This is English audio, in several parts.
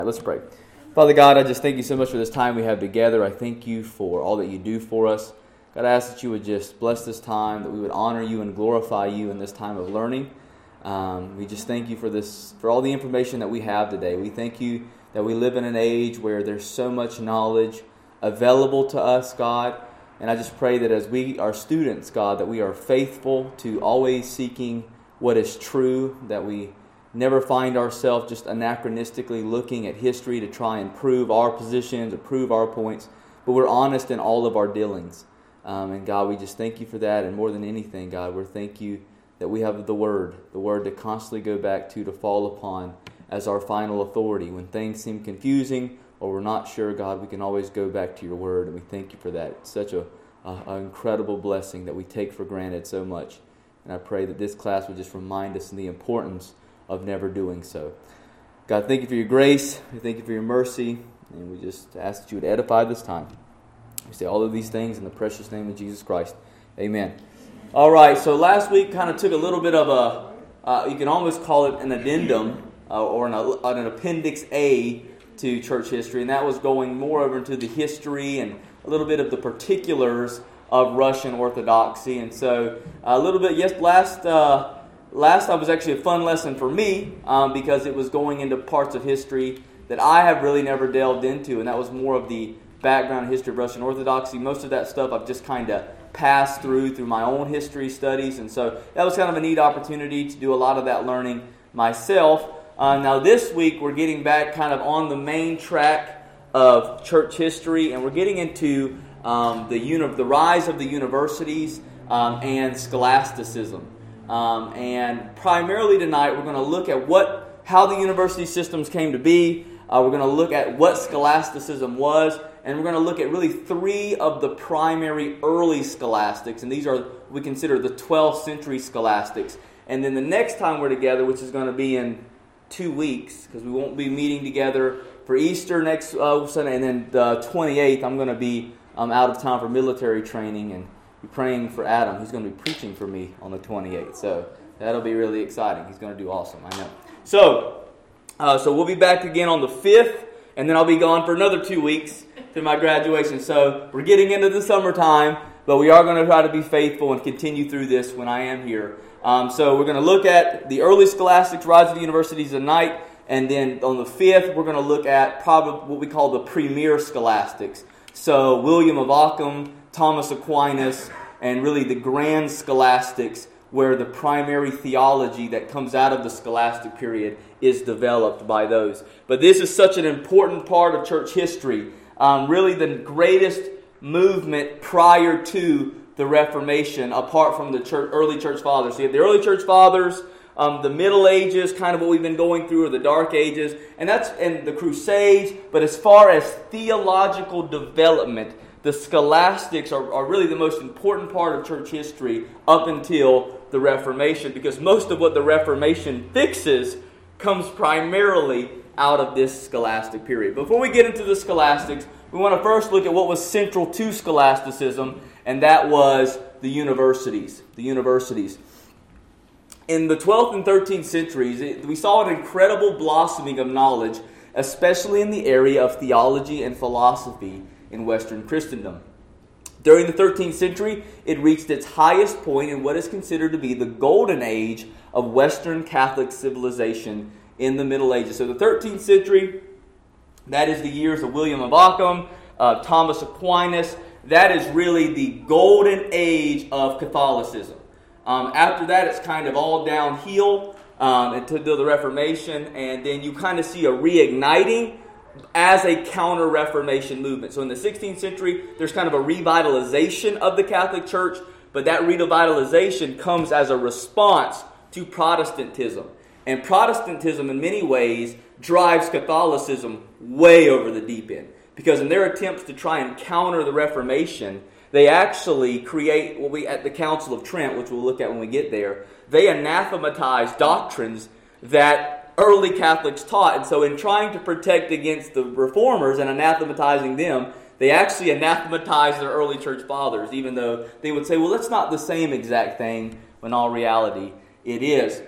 Let's pray. Father God, I just thank you so much for this time we have together. I thank you for all that you do for us. God, I ask that you would just bless this time, that we would honor you and glorify you in this time of learning. We just thank you for all the information that we have today. We thank you that we live in an age where there's so much knowledge available to us, God. And I just pray that as we are students, God, that we are faithful to always seeking what is true, that we never find ourselves just anachronistically looking at history to try and prove our positions or prove our points, but we're honest in all of our dealings. And God, we just thank you for that. And more than anything, God, we thank you that we have the Word to constantly go back to fall upon as our final authority. When things seem confusing or we're not sure, God, we can always go back to your Word, and we thank you for that. It's such an incredible blessing that we take for granted so much. And I pray that this class would just remind us of the importance of never doing so. God, thank you for your grace. We thank you for your mercy. And we just ask that you would edify this time. We say all of these things in the precious name of Jesus Christ. Amen. All right, so last week kind of took a little bit of you can almost call it an addendum or an appendix A to church history. And that was going more over into the history and a little bit of the particulars of Russian Orthodoxy. And so a little bit, last time was actually a fun lesson for me because it was going into parts of history that I have really never delved into, and that was more of the background history of Russian Orthodoxy. Most of that stuff I've just kind of passed through my own history studies, and so that was kind of a neat opportunity to do a lot of that learning myself. Now this week we're getting back kind of on the main track of church history, and we're getting into the rise of the universities and scholasticism. And primarily tonight, we're going to look at how the university systems came to be. We're going to look at what scholasticism was, and we're going to look at really three of the primary early scholastics, and these are we consider the 12th century scholastics. And then the next time we're together, which is going to be in 2 weeks, because we won't be meeting together for Easter next Sunday, and then the 28th, I'm going to be out of town for military training, and be praying for Adam. He's going to be preaching for me on the 28th. So that'll be really exciting. He's going to do awesome, I know. So we'll be back again on the 5th, and then I'll be gone for another 2 weeks to my graduation. So we're getting into the summertime, but we are going to try to be faithful and continue through this when I am here. So we're going to look at the early scholastics, rise of the universities tonight, and then on the 5th, we're going to look at probably what we call the premier scholastics. So William of Ockham, Thomas Aquinas, and really the grand scholastics, where the primary theology that comes out of the scholastic period is developed by those. But this is such an important part of church history. Really the greatest movement prior to the Reformation, apart from the early church fathers. So you have the early church fathers, the Middle Ages, kind of what we've been going through, or the Dark Ages, and the Crusades. But as far as theological development, the scholastics are really the most important part of church history up until the Reformation, because most of what the Reformation fixes comes primarily out of this scholastic period. Before we get into the scholastics, we want to first look at what was central to scholasticism, and that was the universities. The universities. In the 12th and 13th centuries, we saw an incredible blossoming of knowledge, especially in the area of theology and philosophy in Western Christendom. During the 13th century, it reached its highest point in what is considered to be the golden age of Western Catholic civilization in the Middle Ages. So the 13th century, that is the years of William of Ockham, Thomas Aquinas. That is really the golden age of Catholicism. After that, it's kind of all downhill until the Reformation, and then you kind of see a reigniting as a counter-Reformation movement. So in the 16th century, there's kind of a revitalization of the Catholic Church, but that revitalization comes as a response to Protestantism. And Protestantism, in many ways, drives Catholicism way over the deep end. Because in their attempts to try and counter the Reformation, they actually create what we, at the Council of Trent, which we'll look at when we get there, they anathematize doctrines that early Catholics taught. And so in trying to protect against the reformers and anathematizing them, they actually anathematize their early church fathers, even though they would say, well, that's not the same exact thing, when in all reality it is.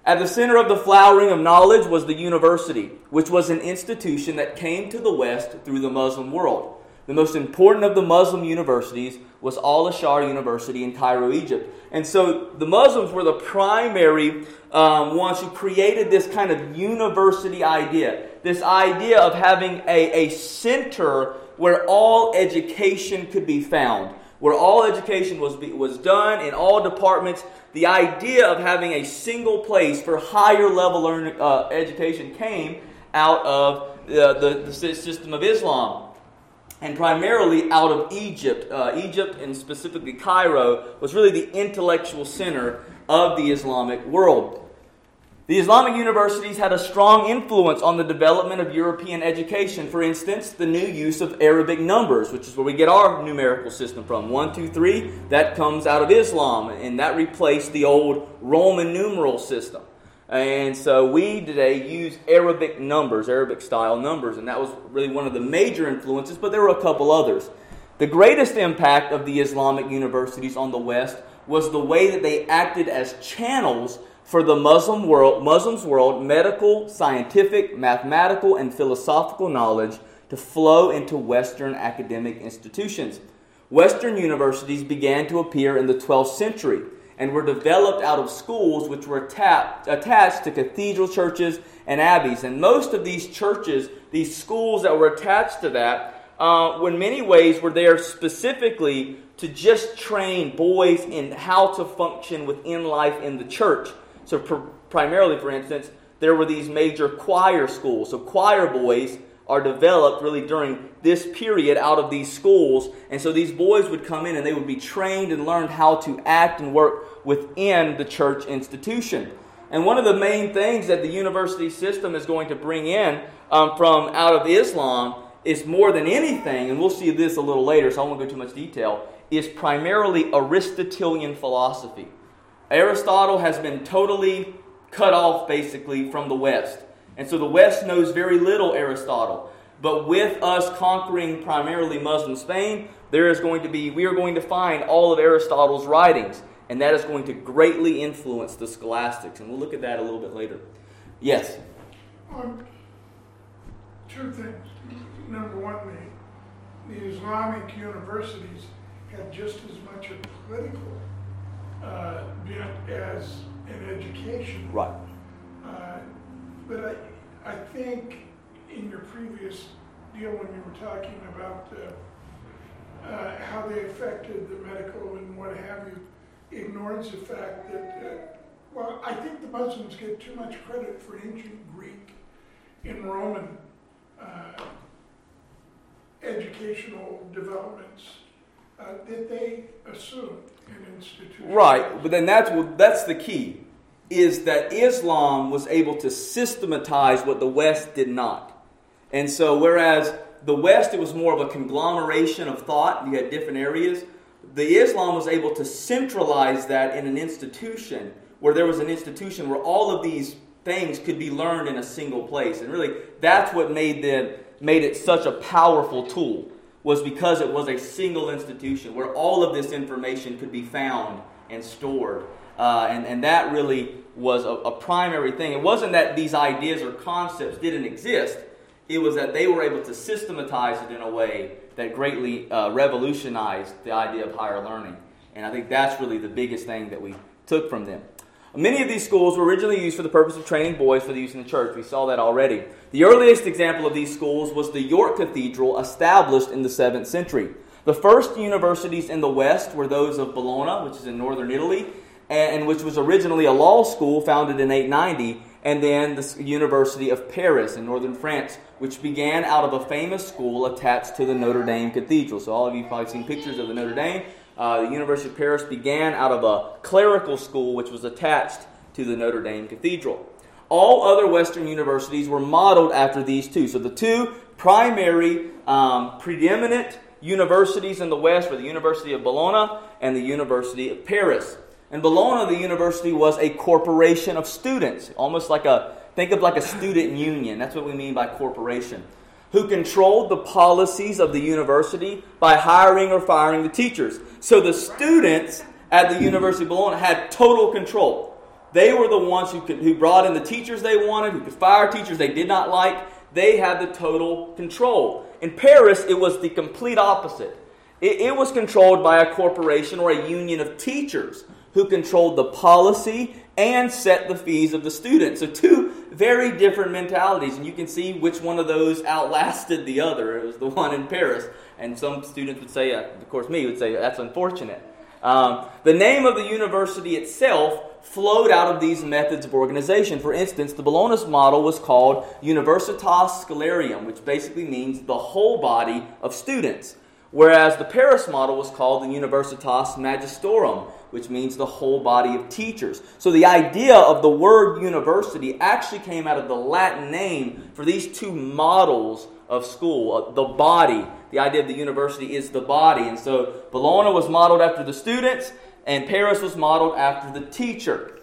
At the center of the flowering of knowledge was the university, which was an institution that came to the West through the Muslim world. The most important of the Muslim universities was Al-Azhar University in Cairo, Egypt. And so the Muslims were the primary ones who created this kind of university idea. This idea of having a center where all education could be found, where all education was done in all departments. The idea of having a single place for higher level education came out of the system of Islam, and primarily out of Egypt. Egypt, and specifically Cairo, was really the intellectual center of the Islamic world. The Islamic universities had a strong influence on the development of European education. For instance, the new use of Arabic numbers, which is where we get our numerical system from. 1, 2, 3, that comes out of Islam, and that replaced the old Roman numeral system. And so we today use Arabic numbers, Arabic-style numbers, and that was really one of the major influences, but there were a couple others. The greatest impact of the Islamic universities on the West was the way that they acted as channels for the Muslims' world, medical, scientific, mathematical, and philosophical knowledge to flow into Western academic institutions. Western universities began to appear in the 12th century and were developed out of schools which were attached to cathedral churches and abbeys. And most of these churches, these schools that were attached to that, in many ways were there specifically to just train boys in how to function within life in the church. So primarily, for instance, there were these major choir schools. So choir boys are developed really during this period out of these schools. And so these boys would come in and they would be trained and learn how to act and work within the church institution. And one of the main things that the university system is going to bring in from out of Islam is, more than anything, and we'll see this a little later, so I won't go into too much detail, is primarily Aristotelian philosophy. Aristotle has been totally cut off, basically, from the West. And so the West knows very little Aristotle. But with us conquering primarily Muslim Spain, we are going to find all of Aristotle's writings. And that is going to greatly influence the scholastics. And we'll look at that a little bit later. Yes? Two things. Number one, the Islamic universities had just as much a political bent as an education. Right. But I think in your previous deal when you were talking about how they affected the medical and what have you, ignores the fact that, I think the Muslims get too much credit for ancient Greek and Roman educational developments that they assumed in institutions. Right, but then that's the key, is that Islam was able to systematize what the West did not. And so whereas the West, it was more of a conglomeration of thought, you had different areas, the Islam was able to centralize that in an institution, where there was an institution where all of these things could be learned in a single place. And really, that's what made it such a powerful tool, was because it was a single institution where all of this information could be found and stored. And that really was a primary thing. It wasn't that these ideas or concepts didn't exist. It was that they were able to systematize it in a way that greatly revolutionized the idea of higher learning. And I think that's really the biggest thing that we took from them. Many of these schools were originally used for the purpose of training boys for the use in the church. We saw that already. The earliest example of these schools was the York Cathedral, established in the 7th century. The first universities in the West were those of Bologna, which is in northern Italy, and which was originally a law school founded in 890, and then the University of Paris in northern France, which began out of a famous school attached to the Notre Dame Cathedral. So all of you have probably seen pictures of the Notre Dame. The University of Paris began out of a clerical school which was attached to the Notre Dame Cathedral. All other Western universities were modeled after these two. So the two primary preeminent universities in the West were the University of Bologna and the University of Paris. In Bologna, the university was a corporation of students, almost think of like a student union. That's what we mean by corporation, who controlled the policies of the university by hiring or firing the teachers. So the students at the University of Bologna had total control. They were the ones who brought in the teachers they wanted, who could fire teachers they did not like. They had the total control. In Paris, it was the complete opposite. It was controlled by a corporation or a union of teachers who controlled the policy and set the fees of the students. So two very different mentalities, and you can see which one of those outlasted the other. It was the one in Paris, and some students would say, of course me, would say that's unfortunate. The name of the university itself flowed out of these methods of organization. For instance, the Bologna model was called Universitas Scholarium, which basically means the whole body of students, whereas the Paris model was called the Universitas Magistrorum, which means the whole body of teachers. So the idea of the word university actually came out of the Latin name for these two models of school, the body. The idea of the university is the body. And so Bologna was modeled after the students, and Paris was modeled after the teacher.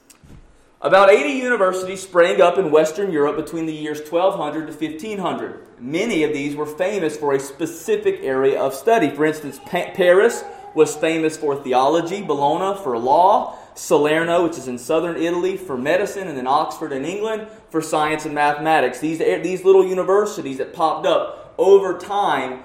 About 80 universities sprang up in Western Europe between the years 1200 to 1500. Many of these were famous for a specific area of study. For instance, Paris was famous for theology, Bologna for law, Salerno, which is in southern Italy, for medicine, and then Oxford in England for science and mathematics. These little universities that popped up over time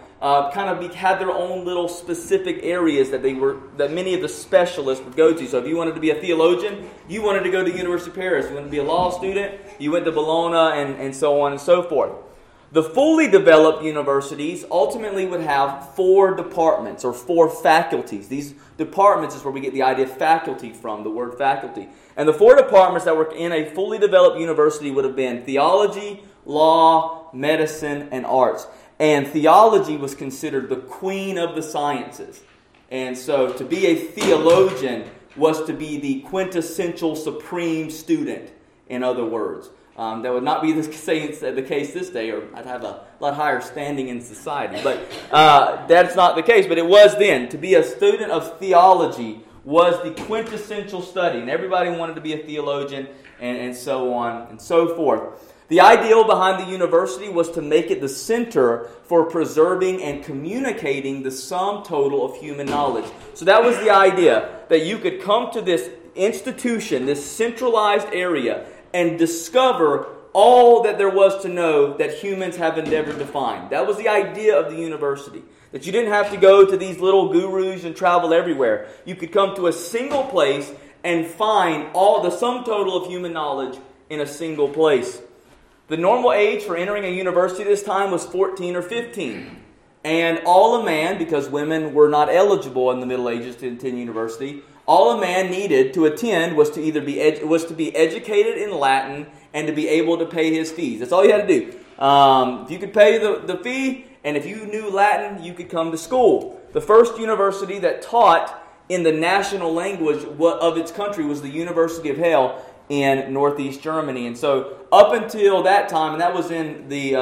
had their own little specific areas that many of the specialists would go to. So if you wanted to be a theologian, you wanted to go to University of Paris. You wanted to be a law student, you went to Bologna, and so on and so forth. The fully developed universities ultimately would have 4 departments or 4 faculties. These departments is where we get the idea of faculty from, the word faculty. And the 4 departments that were in a fully developed university would have been theology, law, medicine, and arts. And theology was considered the queen of the sciences. And so to be a theologian was to be the quintessential supreme student, in other words. That would not be the case this day, or I'd have a lot higher standing in society. But that's not the case. But it was then. To be a student of theology was the quintessential study. And everybody wanted to be a theologian, and so on and so forth. The ideal behind the university was to make it the center for preserving and communicating the sum total of human knowledge. So that was the idea, that you could come to this institution, this centralized area, and discover all that there was to know that humans have endeavored to find. That was the idea of the university. That you didn't have to go to these little gurus and travel everywhere. You could come to a single place and find all the sum total of human knowledge in a single place. The normal age for entering a university this time was 14 or 15. And all a man, because women were not eligible in the Middle Ages to attend university, all a man needed to attend was to either be educated in Latin and to be able to pay his fees. That's all you had to do. If you could pay the fee, and if you knew Latin, you could come to school. The first university that taught in the national language of its country was the University of Halle in northeast Germany. And so up until that time, and that was in the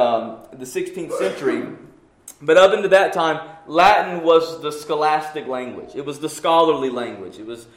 16th century, but up until that time, Latin was the scholastic language. It was the scholarly language. It was,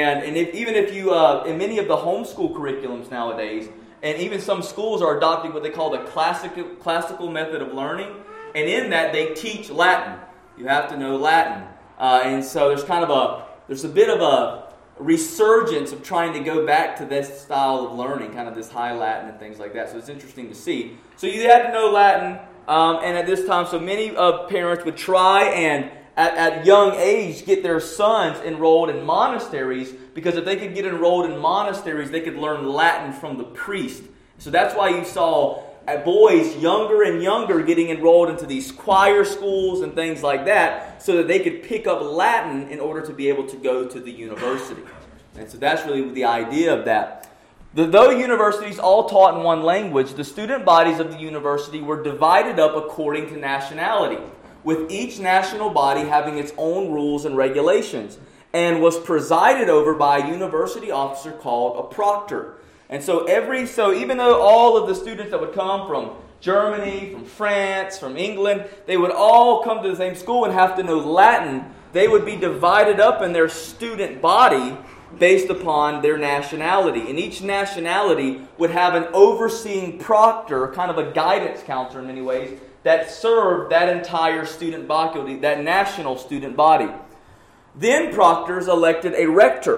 even if you in many of the homeschool curriculums nowadays, and even some schools are adopting what they call the classical method of learning, and in that they teach Latin. You have to know Latin, and so there's a bit of a resurgence of trying to go back to this style of learning, kind of this high Latin and things like that. So it's interesting to see. So you had to know Latin. And at this time, so many parents would try and, at young age, get their sons enrolled in monasteries, because if they could get enrolled in monasteries, they could learn Latin from the priest. So that's why you saw boys younger and younger getting enrolled into these choir schools and things like that, so that they could pick up Latin in order to be able to go to the university. And so that's really the idea of that. Though universities all taught in one language, the student bodies of the university were divided up according to nationality, with each national body having its own rules and regulations, and was presided over by a university officer called a proctor. And so even though all of the students that would come from Germany, from France, from England, they would all come to the same school and have to know Latin, they would be divided up in their student body based upon their nationality. And each nationality would have an overseeing proctor, kind of a guidance counselor in many ways, that served that entire student body, that national student body. Then proctors elected a rector,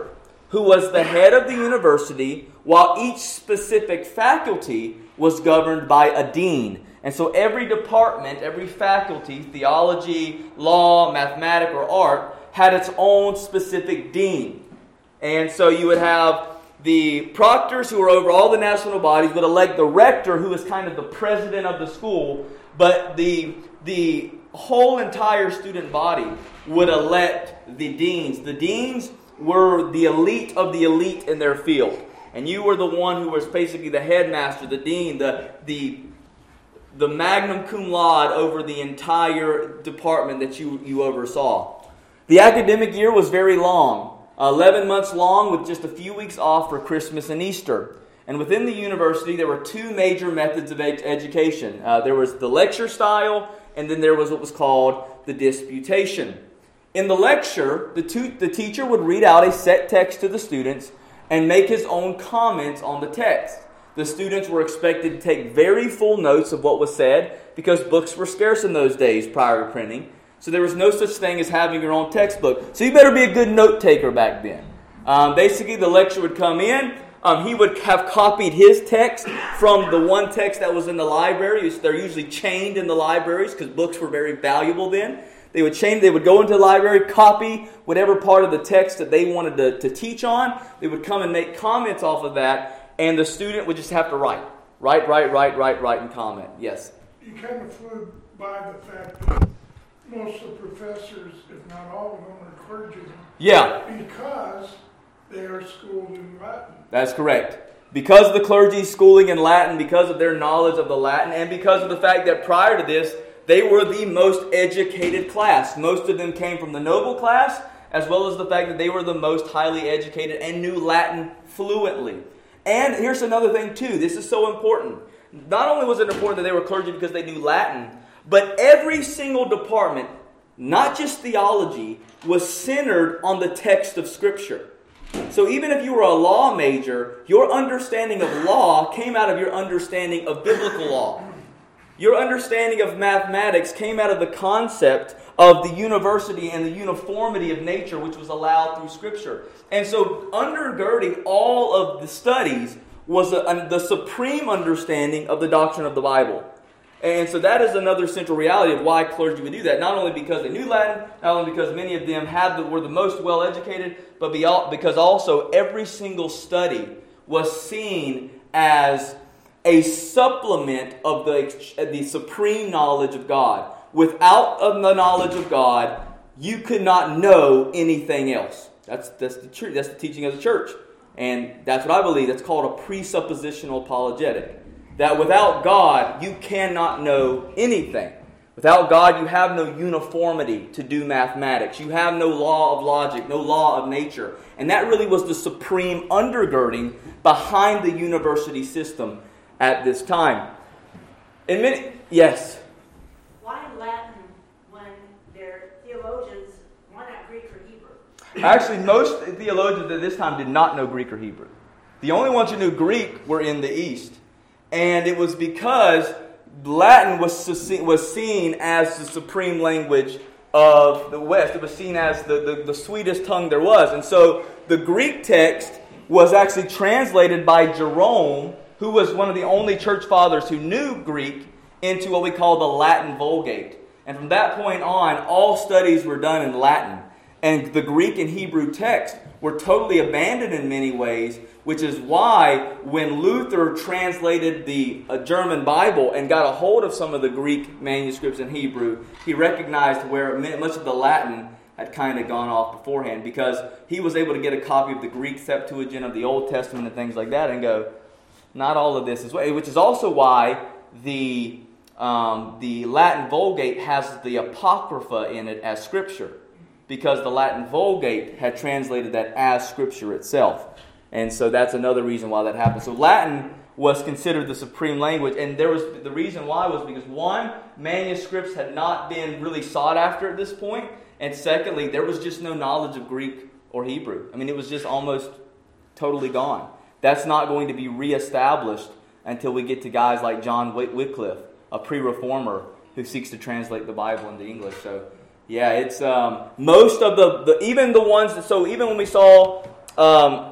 who was the head of the university, while each specific faculty was governed by a dean. And so every department, every faculty, theology, law, mathematics, or art, had its own specific dean. And so you would have the proctors, who were over all the national bodies, would elect the rector, who is kind of the president of the school, but the whole entire student body would elect the deans. The deans were the elite of the elite in their field. And you were the one who was basically the headmaster, the dean, the magnum cum laude over the entire department that you oversaw. The academic year was very long, 11 months long, with just a few weeks off for Christmas and Easter. And within the university, there were two major methods of education. There was the lecture style, and then there was what was called the disputation. In the lecture, the teacher would read out a set text to the students and make his own comments on the text. The students were expected to take very full notes of what was said, because books were scarce in those days prior to printing. So there was no such thing as having your own textbook. So you better be a good note taker back then. Basically, the lecturer would come in. He would have copied his text from the one text that was in the library. They're usually chained in the libraries because books were very valuable then. They would go into the library, copy whatever part of the text that they wanted to teach on. They would come and make comments off of that, and the student would just have to write, and comment. Yes? You kind of flew by the fact that most of the professors, if not all of them, are clergymen. Yeah. Because they are schooled in Latin. That's correct. Because of the clergy's schooling in Latin, because of their knowledge of the Latin, and because of the fact that prior to this, they were the most educated class. Most of them came from the noble class, as well as the fact that they were the most highly educated and knew Latin fluently. And here's another thing too. This is so important. Not only was it important that they were clergy because they knew Latin, but every single department, not just theology, was centered on the text of Scripture. So even if you were a law major, your understanding of law came out of your understanding of biblical law. Your understanding of mathematics came out of the concept of the university and the uniformity of nature, which was allowed through Scripture. And so undergirding all of the studies was the supreme understanding of the doctrine of the Bible. And so that is another central reality of why clergy would do that. Not only because they knew Latin, not only because many of them were the most well-educated, but because also every single study was seen as a supplement of the supreme knowledge of God. Without the knowledge of God, you could not know anything else. That's the truth. That's the teaching of the church. And that's what I believe. That's called a presuppositional apologetic. That without God, you cannot know anything. Without God, you have no uniformity to do mathematics. You have no law of logic, no law of nature. And that really was the supreme undergirding behind the university system at this time. Yes? Why Latin when their theologians, why not Greek or Hebrew? Actually, most theologians at this time did not know Greek or Hebrew. The only ones who knew Greek were in the East. And it was because Latin was seen as the supreme language of the West. It was seen as the sweetest tongue there was. And so the Greek text was actually translated by Jerome, who was one of the only church fathers who knew Greek, into what we call the Latin Vulgate. And from that point on, all studies were done in Latin. And the Greek and Hebrew text were totally abandoned in many ways, which is why when Luther translated the German Bible and got a hold of some of the Greek manuscripts in Hebrew, he recognized where much of the Latin had kind of gone off beforehand, because he was able to get a copy of the Greek Septuagint of the Old Testament and things like that and go, not all of this is way, which is also why the Latin Vulgate has the Apocrypha in it as Scripture, because the Latin Vulgate had translated that as Scripture itself. And so that's another reason why that happened. So Latin was considered the supreme language, and the reason why was because, one, manuscripts had not been really sought after at this point, and secondly, there was just no knowledge of Greek or Hebrew. I mean, it was just almost totally gone. That's not going to be reestablished until we get to guys like John Wycliffe, a pre-reformer who seeks to translate the Bible into English. So, yeah, it's most of even the ones. So even when we saw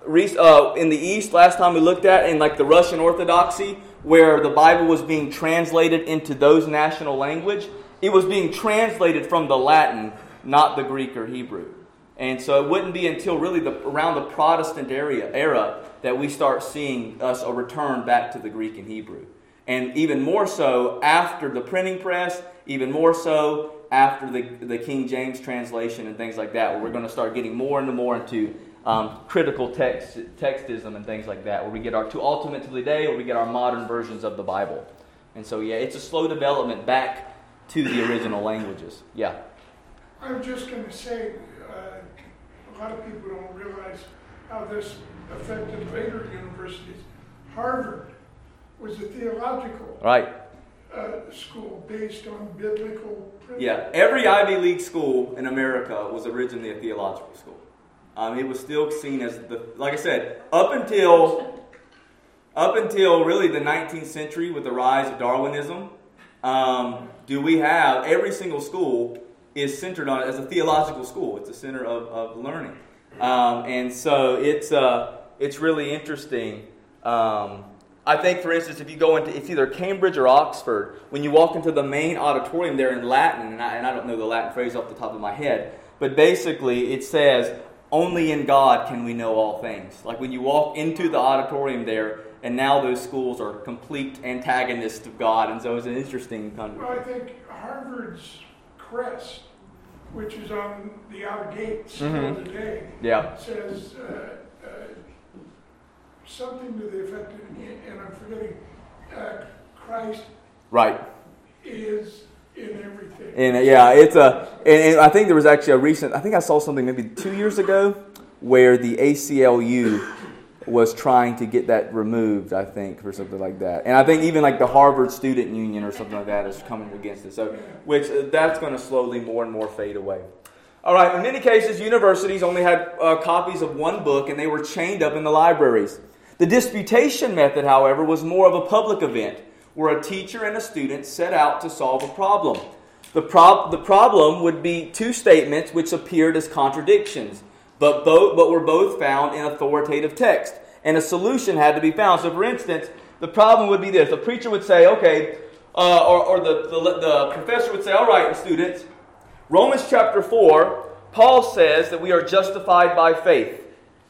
in the East, last time we looked at, in like the Russian Orthodoxy, where the Bible was being translated into those national language, it was being translated from the Latin, not the Greek or Hebrew. And so it wouldn't be until really around the Protestant era that we start seeing us a return back to the Greek and Hebrew. And even more so after the printing press, even more so after the King James translation and things like that, where we're going to start getting more and more into critical textism and things like that, where we get our to ultimately today, where we get our modern versions of the Bible. And so, yeah, it's a slow development back to the original languages. Yeah. I was just going to say, a lot of people don't realize how this affected later universities. Harvard was a theological school based on biblical principles. Yeah, every Ivy League school in America was originally a theological school. It was still seen as like I said, up until really the 19th century with the rise of Darwinism, do we have every single school is centered on it as a theological school. It's a center of learning, and so it's really interesting. I think, for instance, if you go into, it's either Cambridge or Oxford, when you walk into the main auditorium there in Latin, and I don't know the Latin phrase off the top of my head, but basically it says, only in God can we know all things. Like when you walk into the auditorium there, and now those schools are complete antagonists of God, and so it's an interesting kind of... Well, I think Harvard's crest, which is on the outer gate still today, says something to the effect, and I'm forgetting, Christ is in everything. And yeah, it's and I think there was actually I think I saw something maybe 2 years ago where the ACLU was trying to get that removed, I think, or something like that. And I think even like the Harvard Student Union or something like that is coming against it. So, which that's going to slowly more and more fade away. All right, in many cases, universities only had copies of one book, and they were chained up in the libraries. The disputation method, however, was more of a public event, where a teacher and a student set out to solve a problem. The problem would be two statements which appeared as contradictions, but were both found in authoritative text, and a solution had to be found. So, for instance, the problem would be this: the preacher would say, "Okay," or the professor would say, "All right, students, Romans chapter 4, Paul says that we are justified by faith.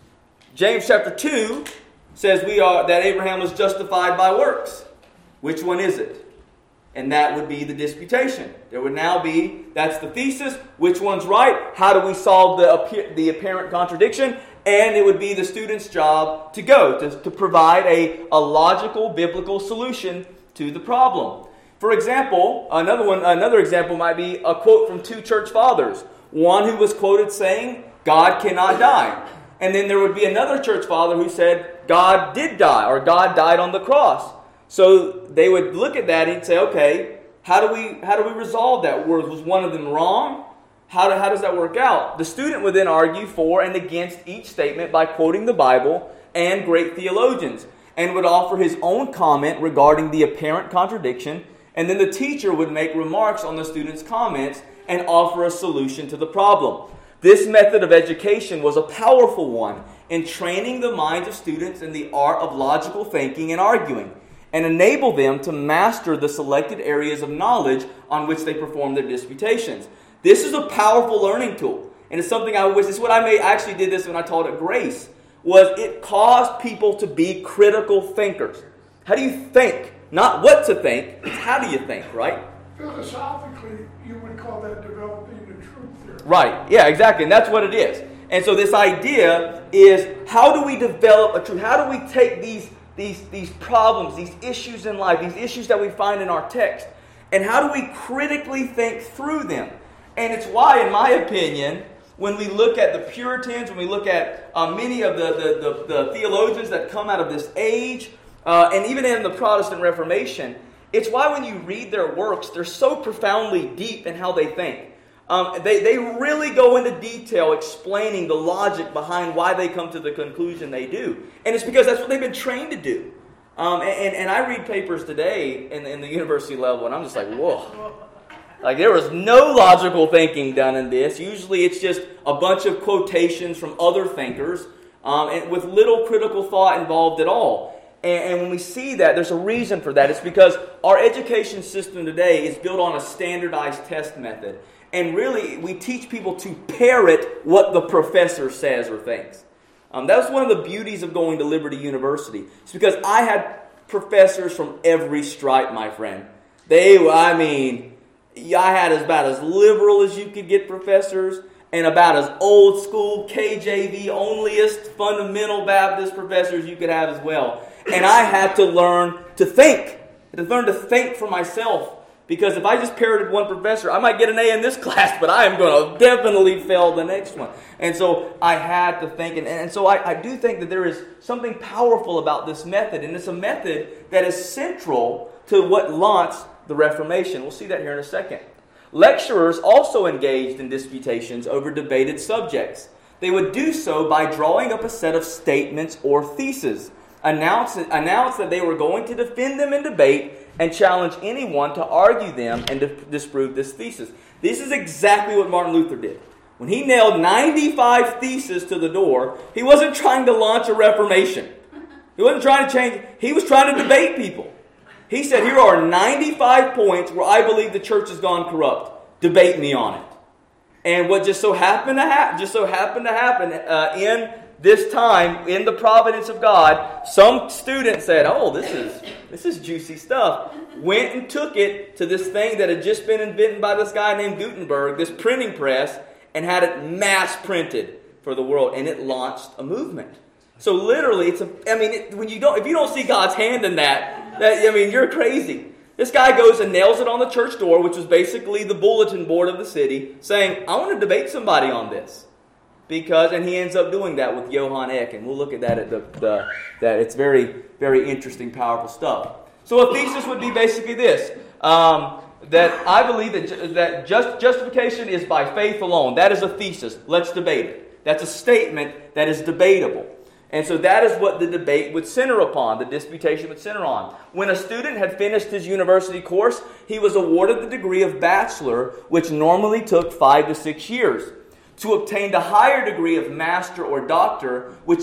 James chapter 2 says that Abraham was justified by works. Which one is it?" And that would be the disputation. There would now be, that's the thesis, which one's right, how do we solve the apparent contradiction, and it would be the student's job to provide a logical, biblical solution to the problem. For example, another example might be a quote from two church fathers. One who was quoted saying, God cannot die. And then there would be another church father who said, God did die, or God died on the cross. So they would look at that and say, okay, how do we resolve that? Was one of them wrong? How does that work out? The student would then argue for and against each statement by quoting the Bible and great theologians, and would offer his own comment regarding the apparent contradiction, and then the teacher would make remarks on the student's comments and offer a solution to the problem. This method of education was a powerful one in training the minds of students in the art of logical thinking and arguing, and enable them to master the selected areas of knowledge on which they perform their disputations. This is a powerful learning tool, and it's something I wish. This is what I actually did this when I taught at Grace. Was it caused people to be critical thinkers? How do you think? Not what to think. It's how do you think, right? Philosophically, you would call that developing the truth theory. Right. Yeah, exactly. And that's what it is. And so this idea is, how do we develop a truth? How do we take these problems, these issues in life, these issues that we find in our text, and how do we critically think through them? And it's why, in my opinion, when we look at the Puritans, when we look at many of the theologians that come out of this age, and even in the Protestant Reformation, it's why when you read their works, they're so profoundly deep in how they think. They really go into detail explaining the logic behind why they come to the conclusion they do. And it's because that's what they've been trained to do. And I read papers today in the university level, and I'm just like, whoa. Like, there was no logical thinking done in this. Usually it's just a bunch of quotations from other thinkers and with little critical thought involved at all. And when we see that, there's a reason for that. It's because our education system today is built on a standardized test method. And really, we teach people to parrot what the professor says or thinks. That's one of the beauties of going to Liberty University. It's because I had professors from every stripe, my friend. I had about as liberal as you could get professors, and about as old school, KJV, onlyest, fundamental Baptist professors you could have as well. And I had to learn to think. I had to learn to think for myself. Because if I just parroted one professor, I might get an A in this class, but I am going to definitely fail the next one. And so I had to think. And so I do think that there is something powerful about this method. And it's a method that is central to what launched the Reformation. We'll see that here in a second. Lecturers also engaged in disputations over debated subjects. They would do so by drawing up a set of statements or theses, announce that they were going to defend them in debate, and challenge anyone to argue them and to disprove this thesis. This is exactly what Martin Luther did. When he nailed 95 theses to the door, he wasn't trying to launch a reformation. He wasn't trying to change. He was trying to debate people. He said, here are 95 points where I believe the church has gone corrupt. Debate me on it. And what just so happened to happen in this time, in the providence of God, some student said, oh, this is juicy stuff. Went and took it to this thing that had just been invented by this guy named Gutenberg, this printing press, and had it mass printed for the world. And it launched a movement. So literally, if you don't see God's hand in you're crazy. This guy goes and nails it on the church door, which was basically the bulletin board of the city, saying, I want to debate somebody on this. And he ends up doing that with Johann Eck, and we'll look at that at that it's very, very interesting, powerful stuff. So a thesis would be basically this: that I believe that justification is by faith alone. That is a thesis. Let's debate it. That's a statement that is debatable. And so that is what the debate would center upon, the disputation would center on. When a student had finished his university course, he was awarded the degree of bachelor, which normally took 5 to 6 years. To obtain the higher degree of master or doctor, which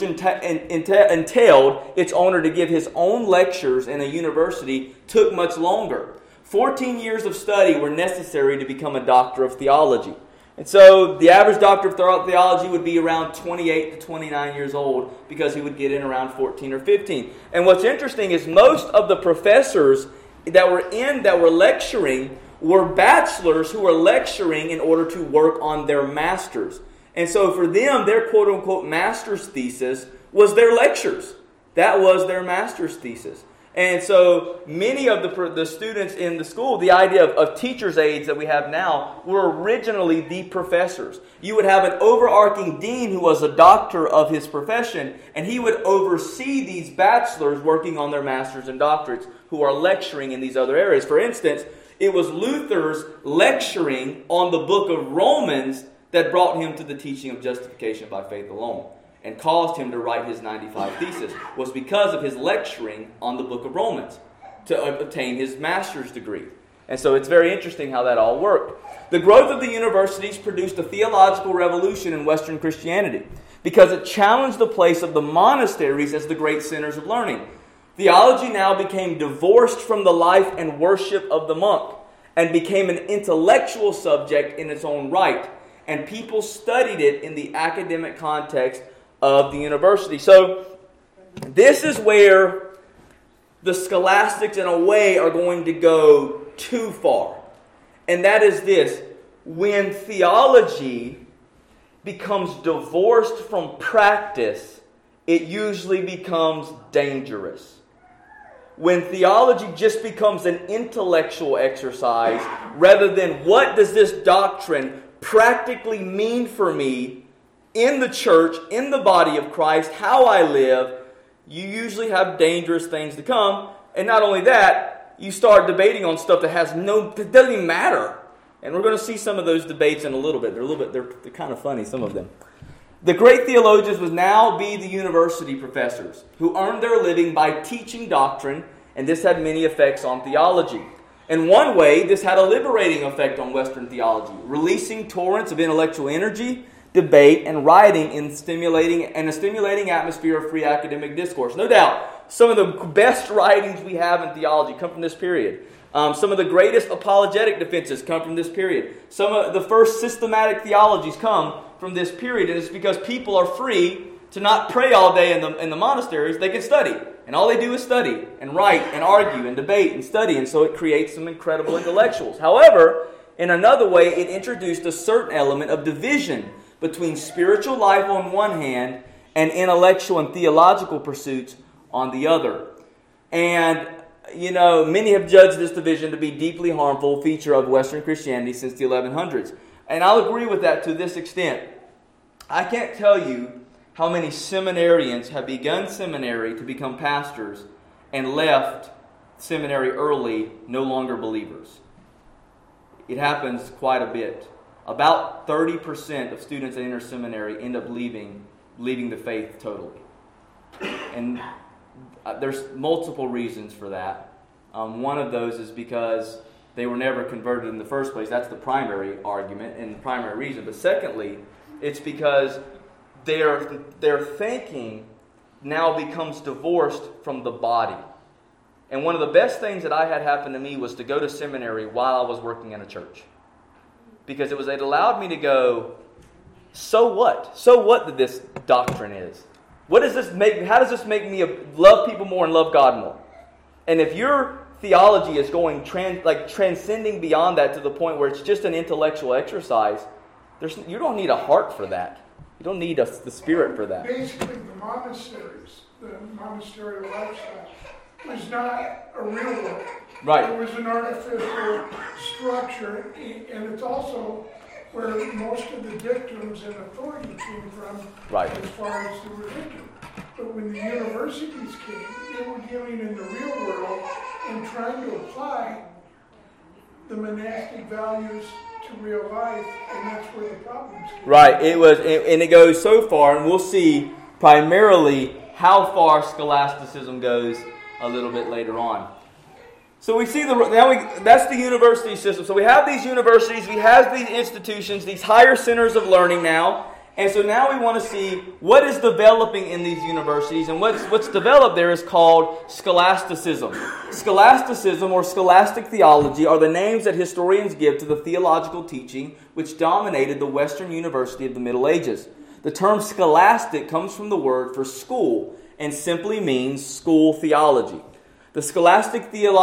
entailed its owner to give his own lectures in a university, took much longer. 14 years of study were necessary to become a doctor of theology. And so the average doctor of theology would be around 28 to 29 years old, because he would get in around 14 or 15. And what's interesting is most of the professors that were lecturing were bachelors who were lecturing in order to work on their masters. And so for them, their quote-unquote master's thesis was their lectures. That was their master's thesis. And so many of the students in the school, the idea of teacher's aides that we have now, were originally the professors. You would have an overarching dean who was a doctor of his profession, and he would oversee these bachelors working on their masters and doctorates who are lecturing in these other areas. For instance, it was Luther's lecturing on the book of Romans that brought him to the teaching of justification by faith alone, and caused him to write his 95 thesis, was because of his lecturing on the book of Romans to obtain his master's degree. And so it's very interesting how that all worked. The growth of the universities produced a theological revolution in Western Christianity, because it challenged the place of the monasteries as the great centers of learning. Theology now became divorced from the life and worship of the monk, and became an intellectual subject in its own right. And people studied it in the academic context of the university. So this is where the scholastics, in a way, are going to go too far. And that is this: when theology becomes divorced from practice, it usually becomes dangerous. When theology just becomes an intellectual exercise, rather than what does this doctrine practically mean for me in the church, in the body of Christ, how I live, you usually have dangerous things to come. And not only that, you start debating on stuff that doesn't even matter. And we're going to see some of those debates in a little bit. They're kind of funny, some of them. The great theologians would now be the university professors who earned their living by teaching doctrine, and this had many effects on theology. In one way, this had a liberating effect on Western theology, releasing torrents of intellectual energy, debate, and writing in a stimulating atmosphere of free academic discourse. No doubt, some of the best writings we have in theology come from this period. Some of the greatest apologetic defenses come from this period. Some of the first systematic theologies come from this period, and it's because people are free to not pray all day in the monasteries. They can study, and all they do is study and write and argue and debate and study, and so it creates some incredible intellectuals. However, in another way, it introduced a certain element of division between spiritual life on one hand and intellectual and theological pursuits on the other. And many have judged this division to be a deeply harmful feature of Western Christianity since the 1100s. And I'll agree with that to this extent. I can't tell you how many seminarians have begun seminary to become pastors and left seminary early, no longer believers. It happens quite a bit. About 30% of students that enter seminary end up leaving the faith totally. And there's multiple reasons for that. One of those is because they were never converted in the first place. That's the primary argument and the primary reason. But secondly, it's because their thinking now becomes divorced from the body. And one of the best things that I had happen to me was to go to seminary while I was working in a church. Because it allowed me to go, so what? So what that this doctrine is? What does this make? How does this make me love people more and love God more? And if your theology is going transcending beyond that to the point where it's just an intellectual exercise, you don't need a heart for that. You don't need the spirit for that. Basically, the monastery lifestyle was not a real one. Right. It was an artificial structure, and it's also where most of the dictums and authority came from, right, as far as the religion. But when the universities came, they were dealing in the real world and trying to apply the monastic values to real life, and that's where the problems came. Right. It goes so far, and we'll see primarily how far scholasticism goes a little bit later on. So we see that's the university system. So we have these universities, we have these institutions, these higher centers of learning now. And so now we want to see what is developing in these universities. And what's developed there is called scholasticism. Scholasticism or scholastic theology are the names that historians give to the theological teaching which dominated the Western University of the Middle Ages. The term scholastic comes from the word for school and simply means school theology. The scholastic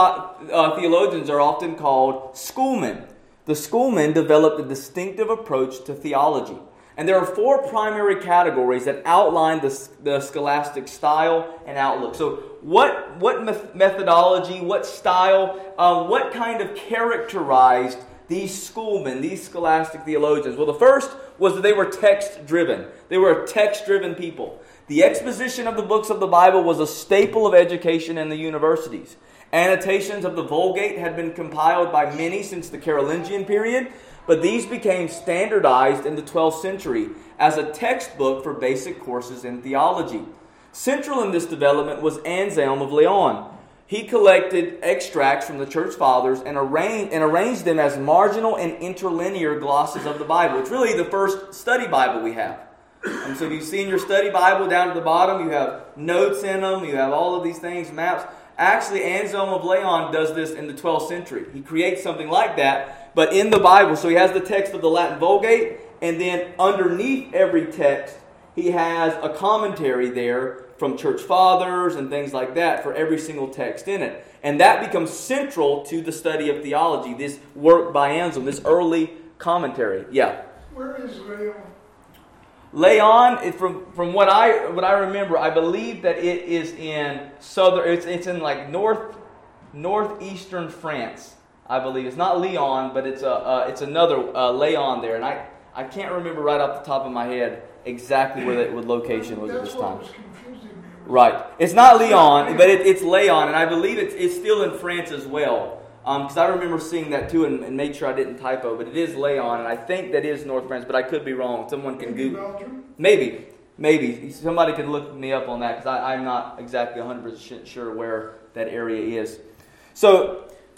theologians are often called schoolmen. The schoolmen developed a distinctive approach to theology. And there are four primary categories that outline the scholastic style and outlook. So what methodology, what style, what kind of characterized these schoolmen, these scholastic theologians? Well, the first was that they were text-driven. They were a text-driven people. The exposition of the books of the Bible was a staple of education in the universities. Annotations of the Vulgate had been compiled by many since the Carolingian period, but these became standardized in the 12th century as a textbook for basic courses in theology. Central in this development was Anselm of Leon. He collected extracts from the church fathers and arranged them as marginal and interlinear glosses of the Bible. It's really the first study Bible we have. And so if you see in your study Bible down at the bottom, you have notes in them, you have all of these things, maps. Actually, Anselm of Leon does this in the 12th century. He creates something like that, but in the Bible. So he has the text of the Latin Vulgate, and then underneath every text, he has a commentary there from church fathers and things like that for every single text in it. And that becomes central to the study of theology, this work by Anselm, this early commentary. Yeah? Where is Leon? Leon, from what I remember, I believe that it is in southern. It's in like northeastern France. I believe it's not Lyon, but it's another Leon there, and I can't remember right off the top of my head exactly where that location was at this time. That's what was confusing me. Right, it's not Lyon, but it's Leon, and I believe it's still in France as well. Because I remember seeing that too and made sure I didn't typo, but it is Leon, and I think that is North France, but I could be wrong. Someone can Google. Belgium? Maybe. Somebody can look me up on that, because I'm not exactly 100% sure where that area is. So,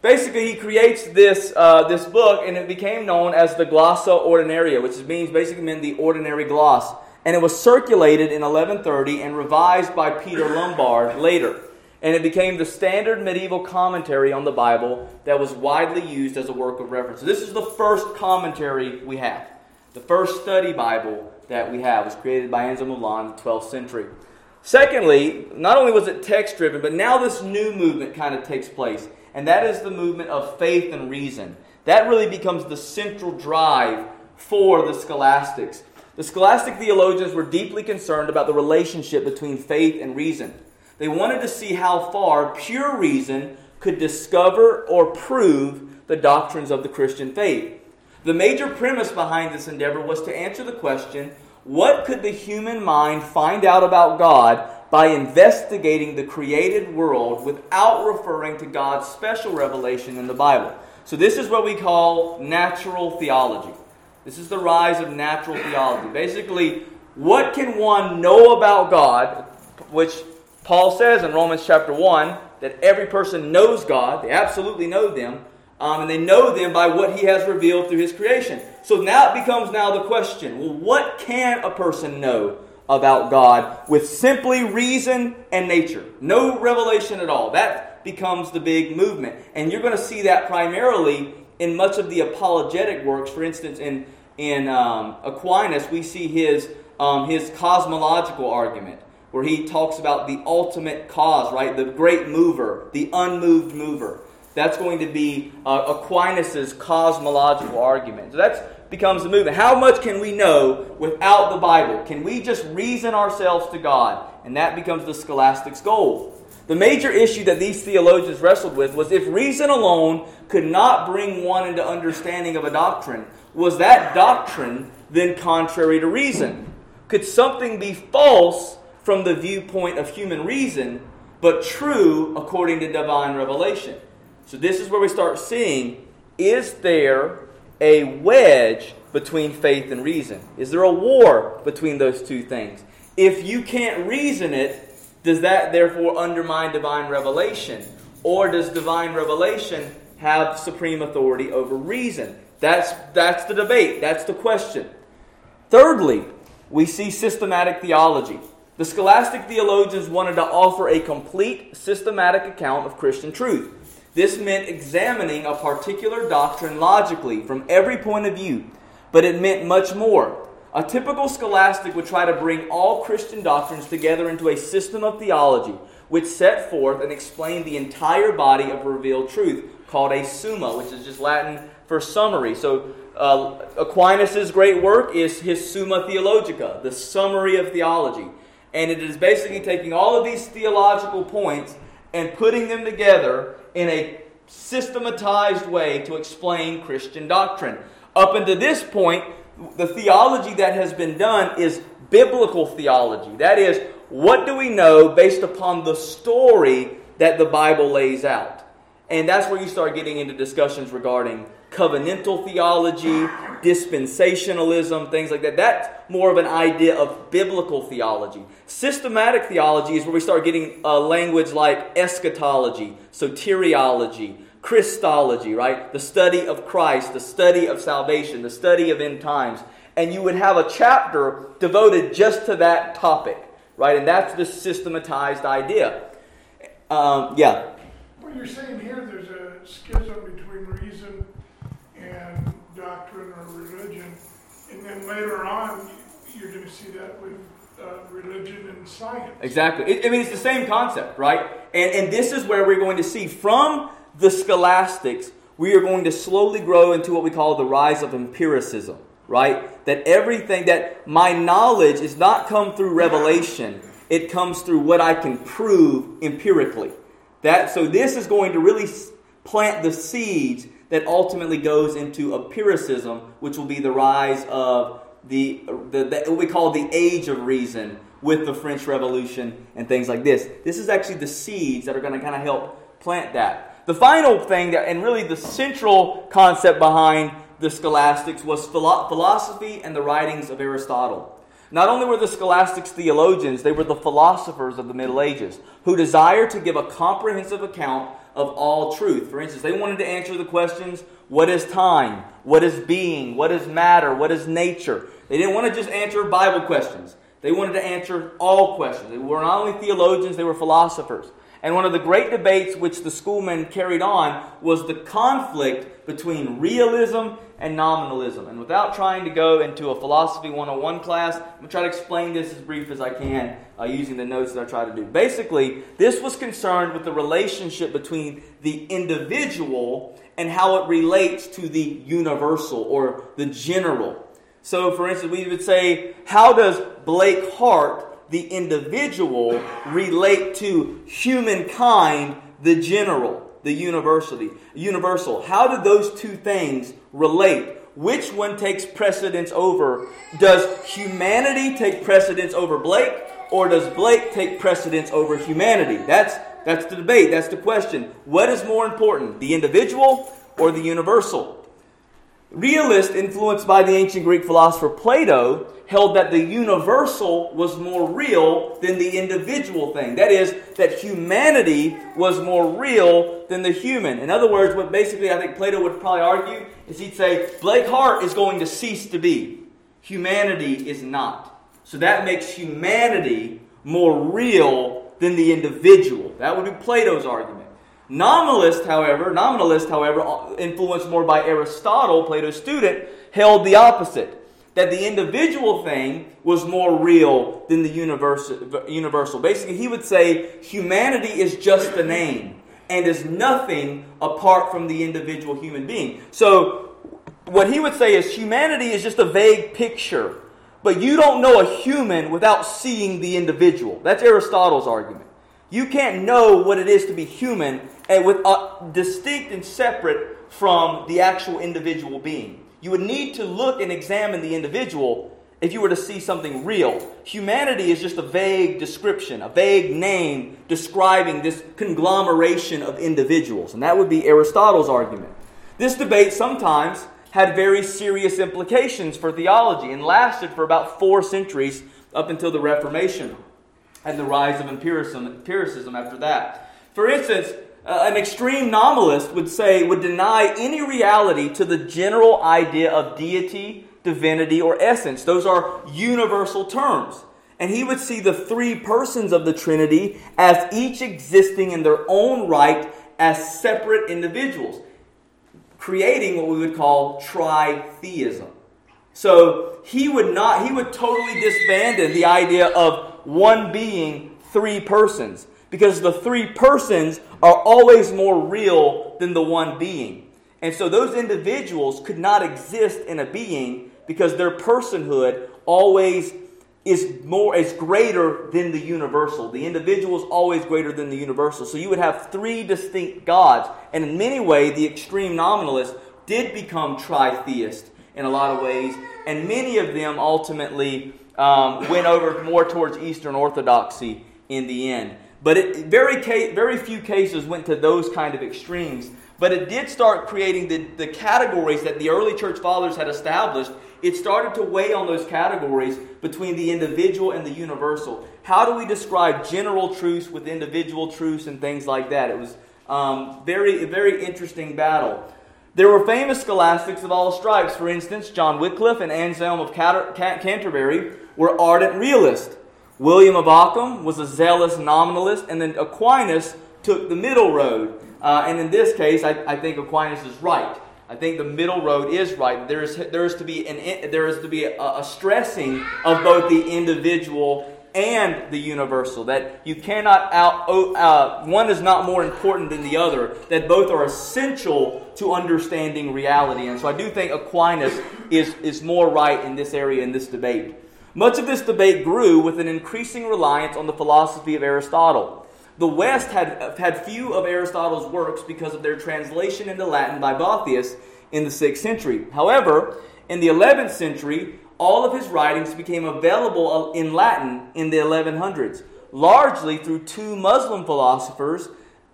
basically, he creates this book, and it became known as the Glossa Ordinaria, which basically meant the ordinary gloss. And it was circulated in 1130 and revised by Peter Lombard later. And it became the standard medieval commentary on the Bible that was widely used as a work of reference. So this is the first commentary we have. The first study Bible that we have was created by Anselm of Laon in the 12th century. Secondly, not only was it text-driven, but now this new movement kind of takes place. And that is the movement of faith and reason. That really becomes the central drive for the scholastics. The scholastic theologians were deeply concerned about the relationship between faith and reason. They wanted to see how far pure reason could discover or prove the doctrines of the Christian faith. The major premise behind this endeavor was to answer the question, what could the human mind find out about God by investigating the created world without referring to God's special revelation in the Bible? So this is what we call natural theology. This is the rise of natural theology. Basically, what can one know about God, which Paul says in Romans chapter 1, that every person knows God, they absolutely know them, and they know them by what He has revealed through His creation. So now it becomes the question, well, what can a person know about God with simply reason and nature? No revelation at all. That becomes the big movement. And you're going to see that primarily in much of the apologetic works. For instance, in Aquinas, we see his cosmological argument, where he talks about the ultimate cause, right? The great mover, the unmoved mover. That's going to be Aquinas' cosmological argument. So that becomes the movement. How much can we know without the Bible? Can we just reason ourselves to God? And that becomes the scholastic's goal. The major issue that these theologians wrestled with was if reason alone could not bring one into understanding of a doctrine, was that doctrine then contrary to reason? Could something be false from the viewpoint of human reason, but true according to divine revelation? So this is where we start seeing, is there a wedge between faith and reason? Is there a war between those two things? If you can't reason it, does that therefore undermine divine revelation? Or does divine revelation have supreme authority over reason? That's the debate. That's the question. Thirdly, we see systematic theology. The scholastic theologians wanted to offer a complete systematic account of Christian truth. This meant examining a particular doctrine logically from every point of view, but it meant much more. A typical scholastic would try to bring all Christian doctrines together into a system of theology, which set forth and explained the entire body of revealed truth, called a summa, which is just Latin for summary. So Aquinas' great work is his Summa Theologica, the summary of theology. And it is basically taking all of these theological points and putting them together in a systematized way to explain Christian doctrine. Up until this point, the theology that has been done is biblical theology. That is, what do we know based upon the story that the Bible lays out? And that's where you start getting into discussions regarding covenantal theology, dispensationalism, things like that. That's more of an idea of biblical theology. Systematic theology is where we start getting language like eschatology, soteriology, Christology, right? The study of Christ, the study of salvation, the study of end times. And you would have a chapter devoted just to that topic, right? And that's the systematized idea. Yeah. Well, you're saying here there's a schism between reason and doctrine or religion, and then later on you're going to see that with religion and science. Exactly. It's the same concept, right? And this is where we're going to see from the scholastics, we are going to slowly grow into what we call the rise of empiricism, right? That my knowledge is not come through revelation, it comes through what I can prove empirically. So this is going to really plant the seeds that ultimately goes into empiricism, which will be the rise of what we call the age of reason with the French Revolution and things like this. This is actually the seeds that are going to kind of help plant that. The final thing, and really the central concept behind the scholastics, was philosophy and the writings of Aristotle. Not only were the scholastics theologians, they were the philosophers of the Middle Ages, who desired to give a comprehensive account of all truth. For instance, they wanted to answer the questions, what is time? What is being? What is matter? What is nature? They didn't want to just answer Bible questions. They wanted to answer all questions. They were not only theologians, they were philosophers. And one of the great debates which the schoolmen carried on was the conflict between realism and nominalism. And without trying to go into a philosophy 101 class, I'm going to try to explain this as brief as I can using the notes that I try to do. Basically, this was concerned with the relationship between the individual and how it relates to the universal or the general. So, for instance, we would say, how does Blake Hart, the individual, relate to humankind, the general, the universal? How do those two things relate? Which one takes precedence over? Does humanity take precedence over Blake, or does Blake take precedence over humanity? That's the debate. That's the question. What is more important, the individual or the universal? Realists, influenced by the ancient Greek philosopher Plato, held that the universal was more real than the individual thing. That is, that humanity was more real than the human. In other words, what basically I think Plato would probably argue is he'd say, Blake Hart is going to cease to be. Humanity is not. So that makes humanity more real than the individual. That would be Plato's argument. Nominalists, however, influenced more by Aristotle, Plato's student, held the opposite. That the individual thing was more real than the universal. Basically, he would say humanity is just a name and is nothing apart from the individual human being. So, what he would say is humanity is just a vague picture, but you don't know a human without seeing the individual. That's Aristotle's argument. You can't know what it is to be human and with distinct and separate from the actual individual being. You would need to look and examine the individual if you were to see something real. Humanity is just a vague description, a vague name describing this conglomeration of individuals. And that would be Aristotle's argument. This debate sometimes had very serious implications for theology and lasted for about 4 centuries up until the Reformation and the rise of empiricism after that. For instance, an extreme nominalist would deny any reality to the general idea of deity, divinity, or essence. Those are universal terms. And he would see the 3 persons of the Trinity as each existing in their own right as separate individuals, creating what we would call tritheism. So he would totally disband the idea of one being 3 persons, because the 3 persons are always more real than the one being. And so those individuals could not exist in a being because their personhood always is greater than the universal. The individual is always greater than the universal. So you would have 3 distinct gods. And in many ways, the extreme nominalists did become tritheist in a lot of ways. And many of them ultimately went over more towards Eastern Orthodoxy in the end. But very few cases went to those kind of extremes. But it did start creating the categories that the early church fathers had established. It started to weigh on those categories between the individual and the universal. How do we describe general truths with individual truths and things like that? It was very interesting battle. There were famous scholastics of all stripes. For instance, John Wycliffe and Anselm of Canterbury were ardent realists. William of Ockham was a zealous nominalist, and then Aquinas took the middle road. And in this case, I think Aquinas is right. I think the middle road is right. There is to be a stressing of both the individual and the universal. That you cannot one is not more important than the other. That both are essential to understanding reality. And so I do think Aquinas is more right in this area in this debate. Much of this debate grew with an increasing reliance on the philosophy of Aristotle. The West had few of Aristotle's works because of their translation into Latin by Boethius in the 6th century. However, in the 11th century, all of his writings became available in Latin in the 1100s, largely through 2 Muslim philosophers,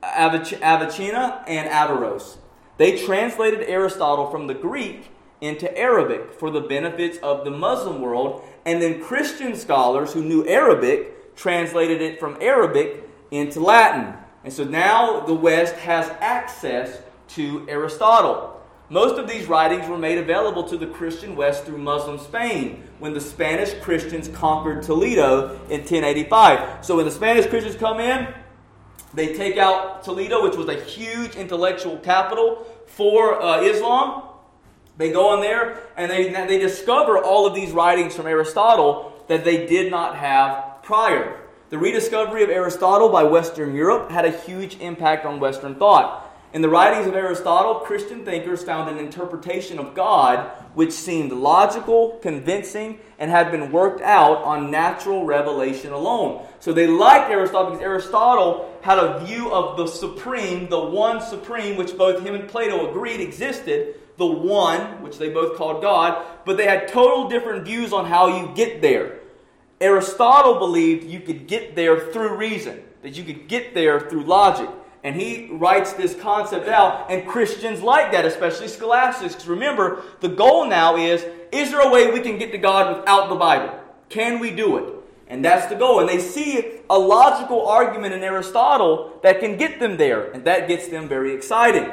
Avicenna and Averroes. They translated Aristotle from the Greek into Arabic for the benefits of the Muslim world, and then Christian scholars who knew Arabic translated it from Arabic into Latin And so now the West has access to Aristotle. Most of these writings were made available to the Christian West through Muslim Spain when the Spanish Christians conquered Toledo in 1085. So when the Spanish Christians come in, they take out Toledo, which was a huge intellectual capital for Islam. They go in there and they discover all of these writings from Aristotle that they did not have prior. The rediscovery of Aristotle by Western Europe had a huge impact on Western thought. In the writings of Aristotle, Christian thinkers found an interpretation of God which seemed logical, convincing, and had been worked out on natural revelation alone. So they liked Aristotle because Aristotle had a view of the supreme, the one supreme, which both him and Plato agreed existed, the one, which they both called God, but they had total different views on how you get there. Aristotle believed you could get there through reason, that you could get there through logic. And he writes this concept out, and Christians like that, especially scholastics. Because remember, the goal now is there a way we can get to God without the Bible? Can we do it? And that's the goal. And they see a logical argument in Aristotle that can get them there, and that gets them very excited.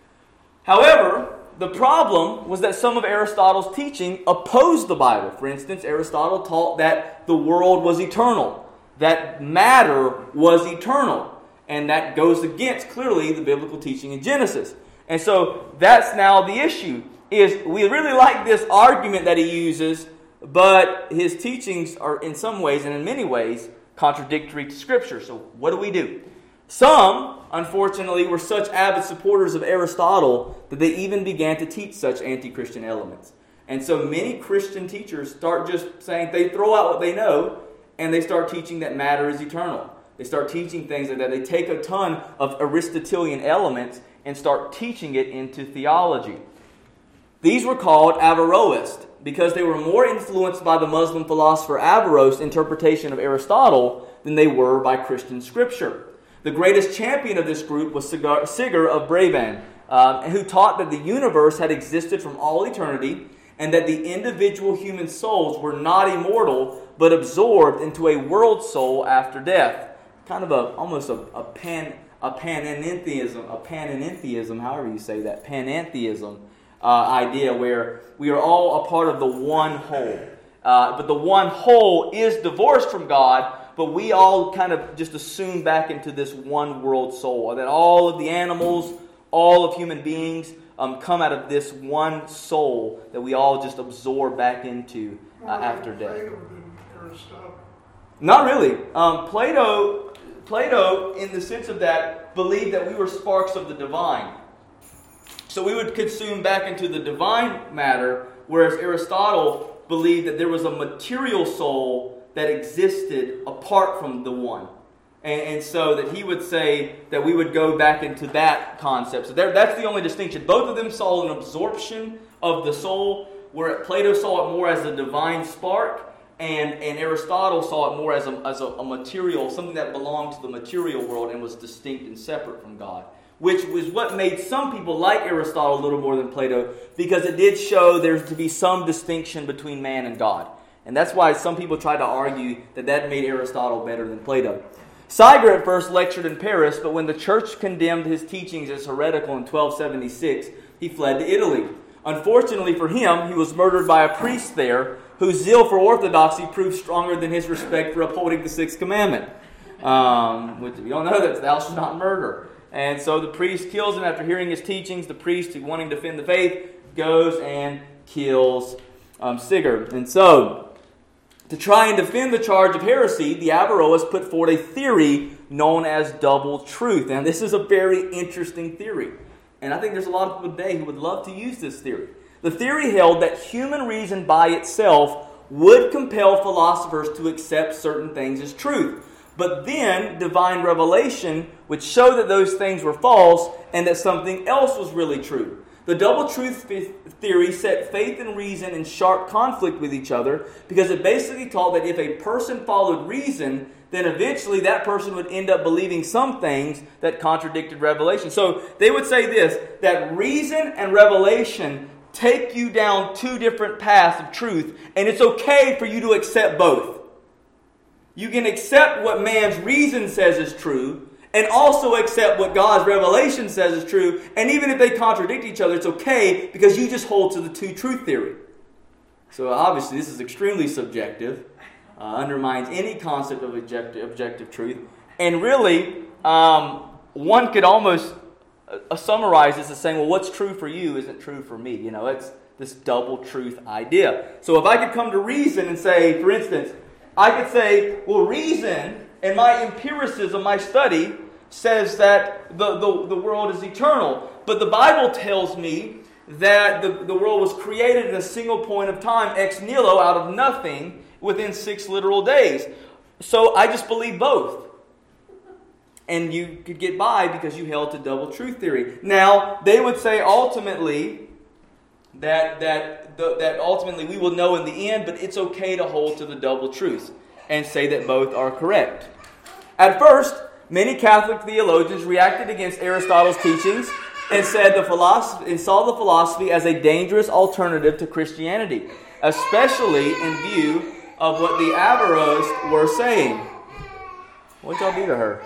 However, the problem was that some of Aristotle's teaching opposed the Bible. For instance, Aristotle taught that the world was eternal, that matter was eternal. And that goes against, clearly, the biblical teaching in Genesis. And so that's now the issue, is we really like this argument that he uses, but his teachings are in some ways, and in many ways, contradictory to Scripture. So what do? Some, unfortunately, were such avid supporters of Aristotle that they even began to teach such anti-Christian elements. And so many Christian teachers start just saying, they throw out what they know, and they start teaching that matter is eternal. They start teaching things like that. They take a ton of Aristotelian elements and start teaching it into theology. These were called Averroists because they were more influenced by the Muslim philosopher Averroes' interpretation of Aristotle than they were by Christian scripture. The greatest champion of this group was Sigurd of Brabant, who taught that the universe had existed from all eternity and that the individual human souls were not immortal but absorbed into a world soul after death. Kind of almost a panentheism, however you say that, panentheism idea where we are all a part of the one whole. But the one whole is divorced from God, but we all kind of just assume back into this one world soul. That all of the animals, all of human beings come out of this one soul that we all just absorb back into after death. Not really. Plato, in the sense of that, believed that we were sparks of the divine. So we would consume back into the divine matter, whereas Aristotle believed that there was a material soul that existed apart from the one. And so that he would say that we would go back into that concept. So that's the only distinction. Both of them saw an absorption of the soul, where Plato saw it more as a divine spark, and Aristotle saw it more as a material, something that belonged to the material world and was distinct and separate from God. Which was what made some people like Aristotle a little more than Plato, because it did show there to be some distinction between man and God. And that's why some people tried to argue that made Aristotle better than Plato. Sigurd at first lectured in Paris, but when the church condemned his teachings as heretical in 1276, he fled to Italy. Unfortunately for him, he was murdered by a priest there, whose zeal for orthodoxy proved stronger than his respect for upholding the Sixth Commandment. Which we all know that thou shalt not murder. And so the priest kills him after hearing his teachings. The priest, wanting to defend the faith, goes and kills Sigurd. And so, to try and defend the charge of heresy, the Averroists put forward a theory known as double truth. And this is a very interesting theory. And I think there's a lot of people today who would love to use this theory. The theory held that human reason by itself would compel philosophers to accept certain things as truth. But then divine revelation would show that those things were false and that something else was really true. The double truth theory set faith and reason in sharp conflict with each other because it basically taught that if a person followed reason, then eventually that person would end up believing some things that contradicted revelation. So they would say this, that reason and revelation take you down two different paths of truth, and it's okay for you to accept both. You can accept what man's reason says is true, and also accept what God's revelation says is true. And even if they contradict each other, it's okay because you just hold to the two-truth theory. So obviously this is extremely subjective, undermines any concept of objective truth. And really, one could almost summarize this as saying, well, what's true for you isn't true for me. It's this double truth idea. So if I could come to reason and say, for instance, I could say, well, reason and my empiricism, my study, says that the world is eternal. But the Bible tells me that the world was created in a single point of time, ex nihilo, out of nothing, within 6 literal days. So I just believe both. And you could get by because you held to double truth theory. Now, they would say ultimately that ultimately we will know in the end, but it's okay to hold to the double truth and say that both are correct. At first, many Catholic theologians reacted against Aristotle's teachings and saw the philosophy as a dangerous alternative to Christianity, especially in view of what the Averroes were saying. What'd y'all do to her?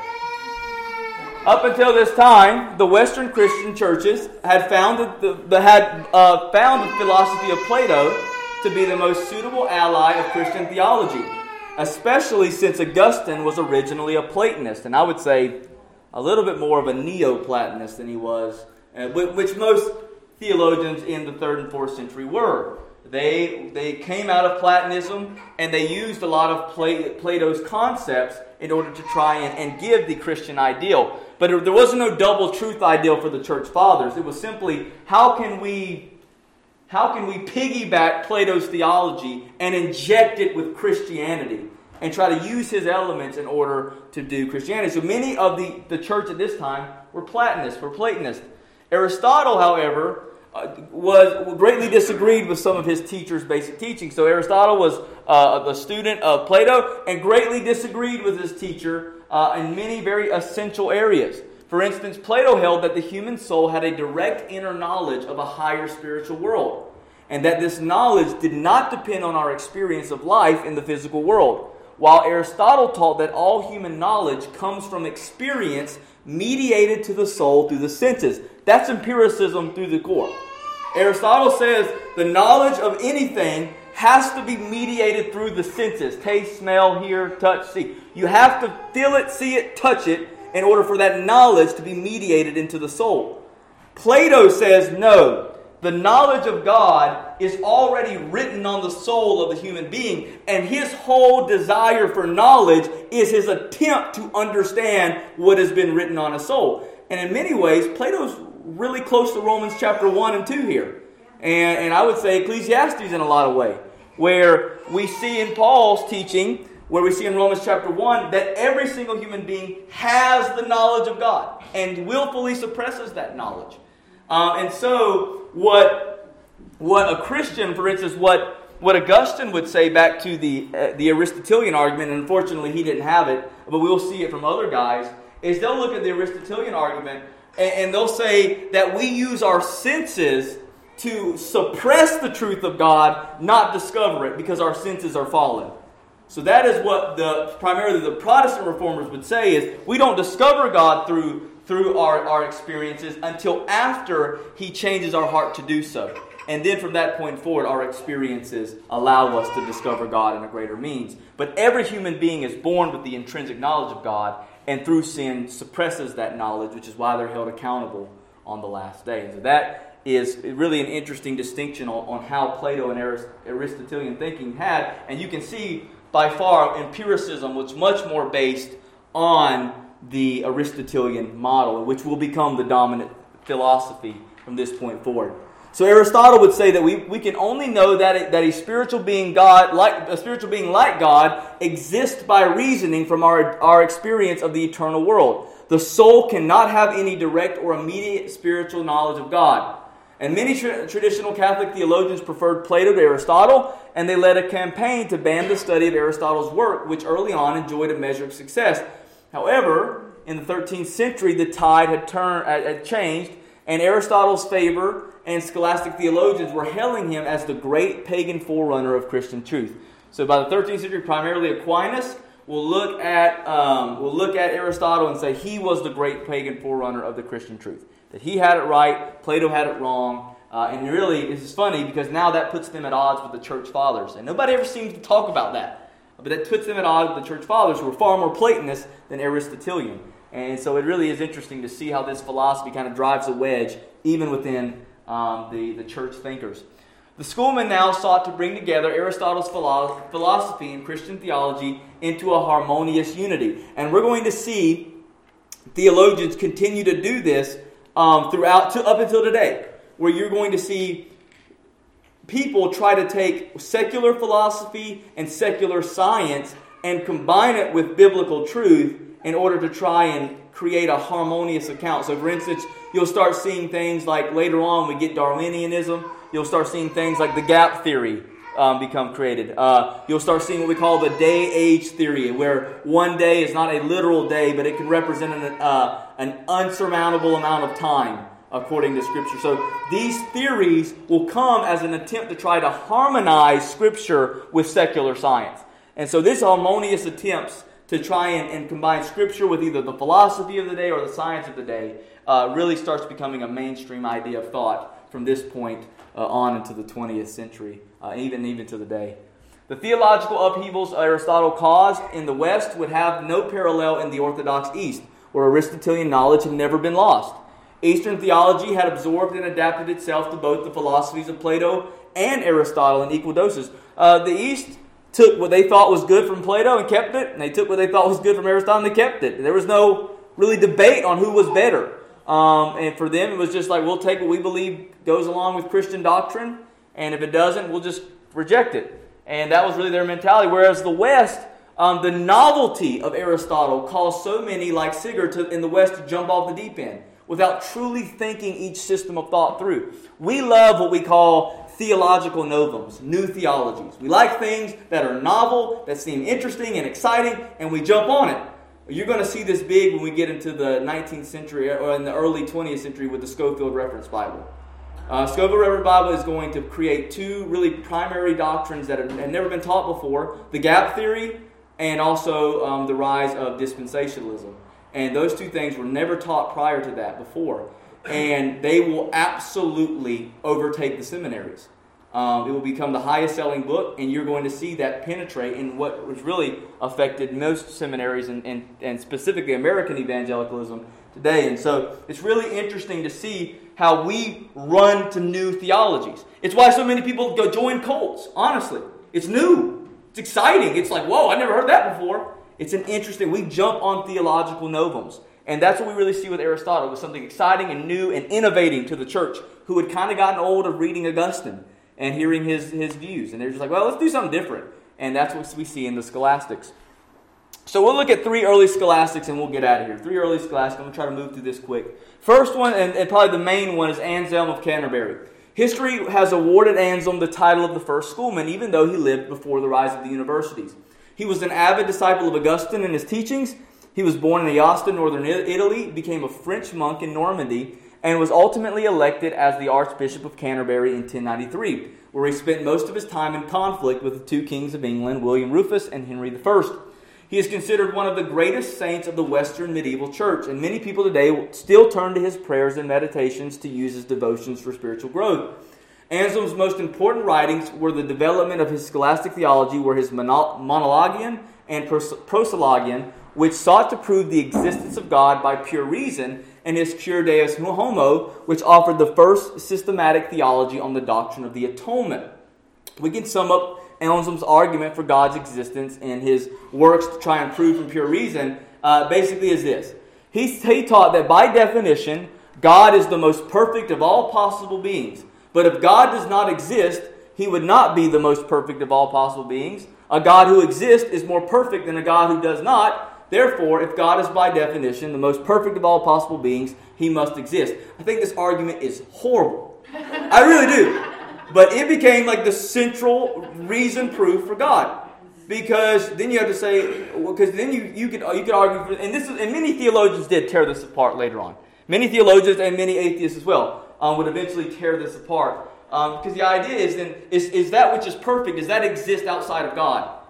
Up until this time, the Western Christian churches had found the philosophy of Plato to be the most suitable ally of Christian theology, especially since Augustine was originally a Platonist, and I would say a little bit more of a Neoplatonist than he was, which most theologians in the 3rd and 4th century were. They came out of Platonism, and they used a lot of Plato's concepts in order to try and give the Christian ideal. But there wasn't no double truth ideal for the church fathers. It was simply, how can we piggyback Plato's theology and inject it with Christianity and try to use his elements in order to do Christianity? So many of the church at this time were Platonists. Aristotle, however, was greatly disagreed with some of his teacher's basic teaching. So Aristotle was the student of Plato and greatly disagreed with his teacher in many very essential areas. For instance, Plato held that the human soul had a direct inner knowledge of a higher spiritual world, and that this knowledge did not depend on our experience of life in the physical world, while Aristotle taught that all human knowledge comes from experience mediated to the soul through the senses. That's empiricism through the core. Aristotle says the knowledge of anything has to be mediated through the senses. Taste, smell, hear, touch, see. You have to feel it, see it, touch it in order for that knowledge to be mediated into the soul. Plato says no. The knowledge of God is already written on the soul of the human being, and his whole desire for knowledge is his attempt to understand what has been written on his soul. And in many ways, Plato's really close to Romans chapter 1 and 2 here. And I would say Ecclesiastes in a lot of ways, where we see in Paul's teaching, where we see in Romans chapter 1, that every single human being has the knowledge of God and willfully suppresses that knowledge. And so what a Christian, for instance, what Augustine would say back to the Aristotelian argument, and unfortunately he didn't have it, but we'll see it from other guys, is they'll look at the Aristotelian argument and they'll say that we use our senses to suppress the truth of God, not discover it, because our senses are fallen. So that is what primarily the Protestant reformers would say, is we don't discover God through our experiences until after He changes our heart to do so. And then from that point forward, our experiences allow us to discover God in a greater means. But every human being is born with the intrinsic knowledge of God, and through sin suppresses that knowledge, which is why they're held accountable on the last day. And so that is really an interesting distinction on how Plato and Aristotelian thinking had. And you can see by far empiricism was much more based on the Aristotelian model, which will become the dominant philosophy from this point forward. So Aristotle would say that we can only know that a spiritual being like God exists by reasoning from our experience of the eternal world. The soul cannot have any direct or immediate spiritual knowledge of God. And many traditional Catholic theologians preferred Plato to Aristotle, and they led a campaign to ban the study of Aristotle's work, which early on enjoyed a measure of success. However, in the 13th century, the tide had changed, and Aristotle's favor and scholastic theologians were hailing him as the great pagan forerunner of Christian truth. So by the 13th century, primarily Aquinas we'll look at Aristotle and say he was the great pagan forerunner of the Christian truth. That he had it right, Plato had it wrong, and really, this is funny because now that puts them at odds with the church fathers. And nobody ever seems to talk about that. But that puts them at odds with the church fathers who were far more Platonist than Aristotelian. And so it really is interesting to see how this philosophy kind of drives a wedge even within the church thinkers. The schoolmen now sought to bring together Aristotle's philosophy and Christian theology into a harmonious unity. And we're going to see theologians continue to do this up until today, where you're going to see people try to take secular philosophy and secular science and combine it with biblical truth in order to try and create a harmonious account. So, for instance, you'll start seeing things like later on we get Darwinianism. You'll start seeing things like the gap theory become created. You'll start seeing what we call the day-age theory, where one day is not a literal day, but it can represent an unsurmountable amount of time, according to Scripture. So these theories will come as an attempt to try to harmonize Scripture with secular science. And so this harmonious attempts to try and combine Scripture with either the philosophy of the day or the science of the day really starts becoming a mainstream idea of thought from this point on into the 20th century, even to the day. The theological upheavals Aristotle caused in the West would have no parallel in the Orthodox East, where Aristotelian knowledge had never been lost. Eastern theology had absorbed and adapted itself to both the philosophies of Plato and Aristotle in equal doses. The East took what they thought was good from Plato and kept it, and they took what they thought was good from Aristotle and they kept it. There was no really debate on who was better. And for them, it was just like, we'll take what we believe goes along with Christian doctrine, and if it doesn't, we'll just reject it. And that was really their mentality. Whereas the West, the novelty of Aristotle caused so many like Sigurd in the West to jump off the deep end without truly thinking each system of thought through. We love what we call theological novums, new theologies. We like things that are novel, that seem interesting and exciting, and we jump on it. You're going to see this big when we get into the 19th century or in the early 20th century with the Scofield Reference Bible. Scofield Reference Bible is going to create two really primary doctrines that had never been taught before, the gap theory and also the rise of dispensationalism. And those two things were never taught prior to that before. And they will absolutely overtake the seminaries. It will become the highest selling book, and you're going to see that penetrate in what was really affected most seminaries and specifically American evangelicalism today. And so it's really interesting to see how we run to new theologies. It's why so many people go join cults, honestly. It's new. It's exciting. It's like, whoa, I never heard that before. It's an interesting, we jump on theological novums. And that's what we really see with Aristotle, was something exciting and new and innovating to the church who had kind of gotten old of reading Augustine and hearing his views. And they're just like, well, let's do something different. And that's what we see in the scholastics. So we'll look at three early scholastics and we'll get out of here. Three early scholastics. I'm going to try to move through this quick. First one, and probably the main one, is Anselm of Canterbury. History has awarded Anselm the title of the first schoolman, even though he lived before the rise of the universities. He was an avid disciple of Augustine in his teachings. He was born in Aosta, northern Italy, became a French monk in Normandy, and was ultimately elected as the Archbishop of Canterbury in 1093, where he spent most of his time in conflict with the two kings of England, William Rufus and Henry I. He is considered one of the greatest saints of the Western medieval church, and many people today still turn to his prayers and meditations to use his devotions for spiritual growth. Anselm's most important writings were the development of his scholastic theology, were his Monologion and Prosologion, which sought to prove the existence of God by pure reason, and his Cur Deus Homo, which offered the first systematic theology on the doctrine of the atonement. We can sum up Anselm's argument for God's existence in his works to try and prove from pure reason basically is this. He taught that by definition, God is the most perfect of all possible beings. But if God does not exist, he would not be the most perfect of all possible beings. A God who exists is more perfect than a God who does not. Therefore, if God is by definition the most perfect of all possible beings, he must exist. I think this argument is horrible. I really do. But it became like the central reason proof for God. Because then you have to say, because then you could argue for, and many theologians did tear this apart later on. Many theologians and many atheists as well would eventually tear this apart. Because the idea is then, is that which is perfect, does that exist outside of God?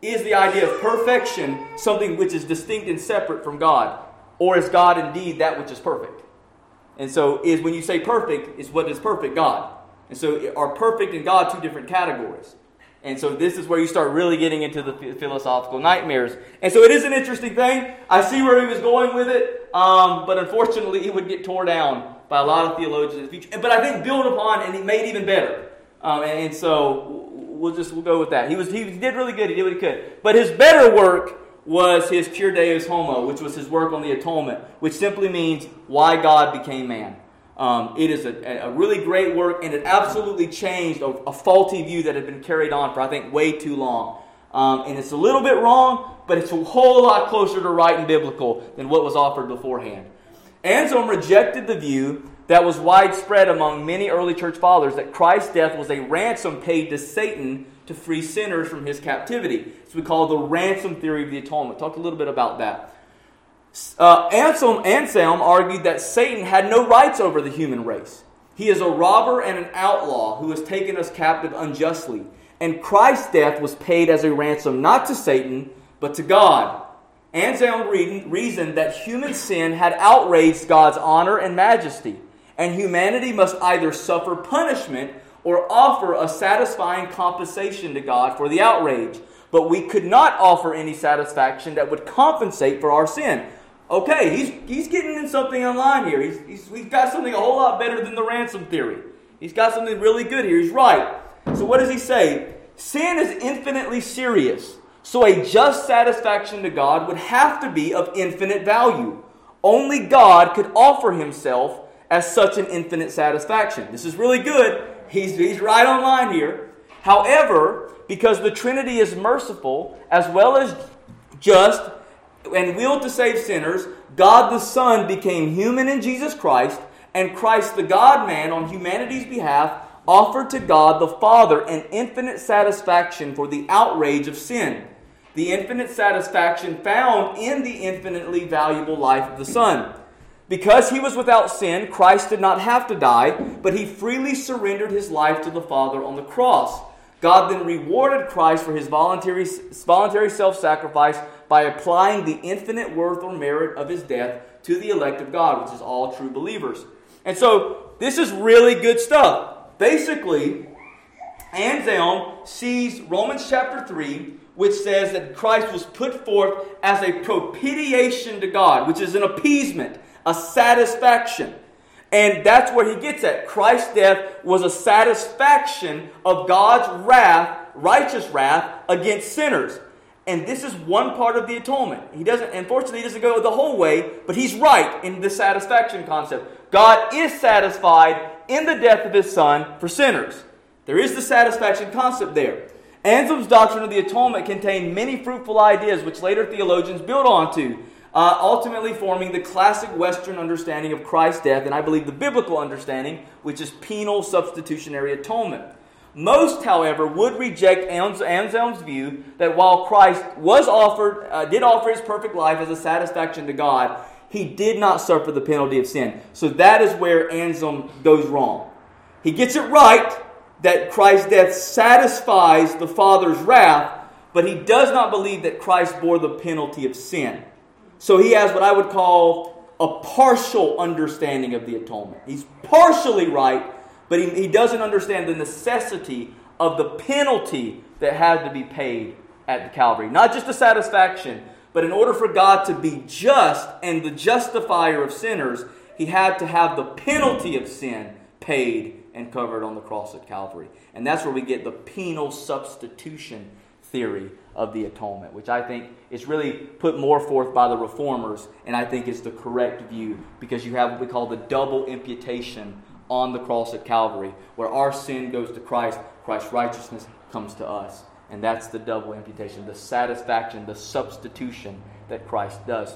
is the idea of perfection something which is distinct and separate from God? Or is God indeed that which is perfect? And so when you say perfect, is what is perfect? God. And so are perfect and God two different categories? And so this is where you start really getting into the philosophical nightmares. And so it is an interesting thing. I see where he was going with it, but unfortunately it would get torn down by a lot of theologians in the future. But I think built upon and he made even better. And so we'll go with that. He did really good. He did what he could. But his better work was his Cure Deus Homo, which was his work on the atonement, which simply means why God became man. It is a really great work, and it absolutely changed a faulty view that had been carried on for, I think, way too long. And it's a little bit wrong, but it's a whole lot closer to right and biblical than what was offered beforehand. Anselm rejected the view that was widespread among many early church fathers that Christ's death was a ransom paid to Satan to free sinners from his captivity. So we call the ransom theory of the atonement. Talk a little bit about that. Anselm argued that Satan had no rights over the human race. He is a robber and an outlaw who has taken us captive unjustly. And Christ's death was paid as a ransom not to Satan, but to God. Anselm reasoned that human sin had outraged God's honor and majesty, and humanity must either suffer punishment or offer a satisfying compensation to God for the outrage. But we could not offer any satisfaction that would compensate for our sin. Okay, he's getting in something online here. He's got something a whole lot better than the ransom theory. He's got something really good here. He's right. So what does he say? Sin is infinitely serious. So a just satisfaction to God would have to be of infinite value. Only God could offer himself as such an infinite satisfaction. This is really good. He's right on line here. However, because the Trinity is merciful as well as just and willed to save sinners, God the Son became human in Jesus Christ, and Christ the God-man on humanity's behalf offered to God the Father an infinite satisfaction for the outrage of sin. The infinite satisfaction found in the infinitely valuable life of the Son. Because he was without sin, Christ did not have to die, but he freely surrendered his life to the Father on the cross. God then rewarded Christ for his voluntary self-sacrifice by applying the infinite worth or merit of his death to the elect of God, which is all true believers. And so, this is really good stuff. Basically, Anselm sees Romans chapter 3, which says that Christ was put forth as a propitiation to God, which is an appeasement, a satisfaction. And that's where he gets at. Christ's death was a satisfaction of God's wrath, righteous wrath, against sinners. And this is one part of the atonement. Unfortunately, he doesn't go the whole way, but he's right in the satisfaction concept. God is satisfied in the death of his Son for sinners. There is the satisfaction concept there. Anselm's doctrine of the atonement contained many fruitful ideas which later theologians built onto, ultimately forming the classic Western understanding of Christ's death, and I believe the biblical understanding, which is penal substitutionary atonement. Most, however, would reject Anselm's view that while Christ did offer his perfect life as a satisfaction to God, he did not suffer the penalty of sin. So that is where Anselm goes wrong. He gets it right that Christ's death satisfies the Father's wrath, but he does not believe that Christ bore the penalty of sin. So he has what I would call a partial understanding of the atonement. He's partially right, but he doesn't understand the necessity of the penalty that had to be paid at the Calvary. Not just the satisfaction, but in order for God to be just and the justifier of sinners, he had to have the penalty of sin paid and covered on the cross at Calvary. And that's where we get the penal substitution theory of the atonement, which I think is really put more forth by the Reformers, and I think is the correct view, because you have what we call the double imputation on the cross at Calvary, where our sin goes to Christ, Christ's righteousness comes to us. And that's the double imputation, the satisfaction, the substitution that Christ does.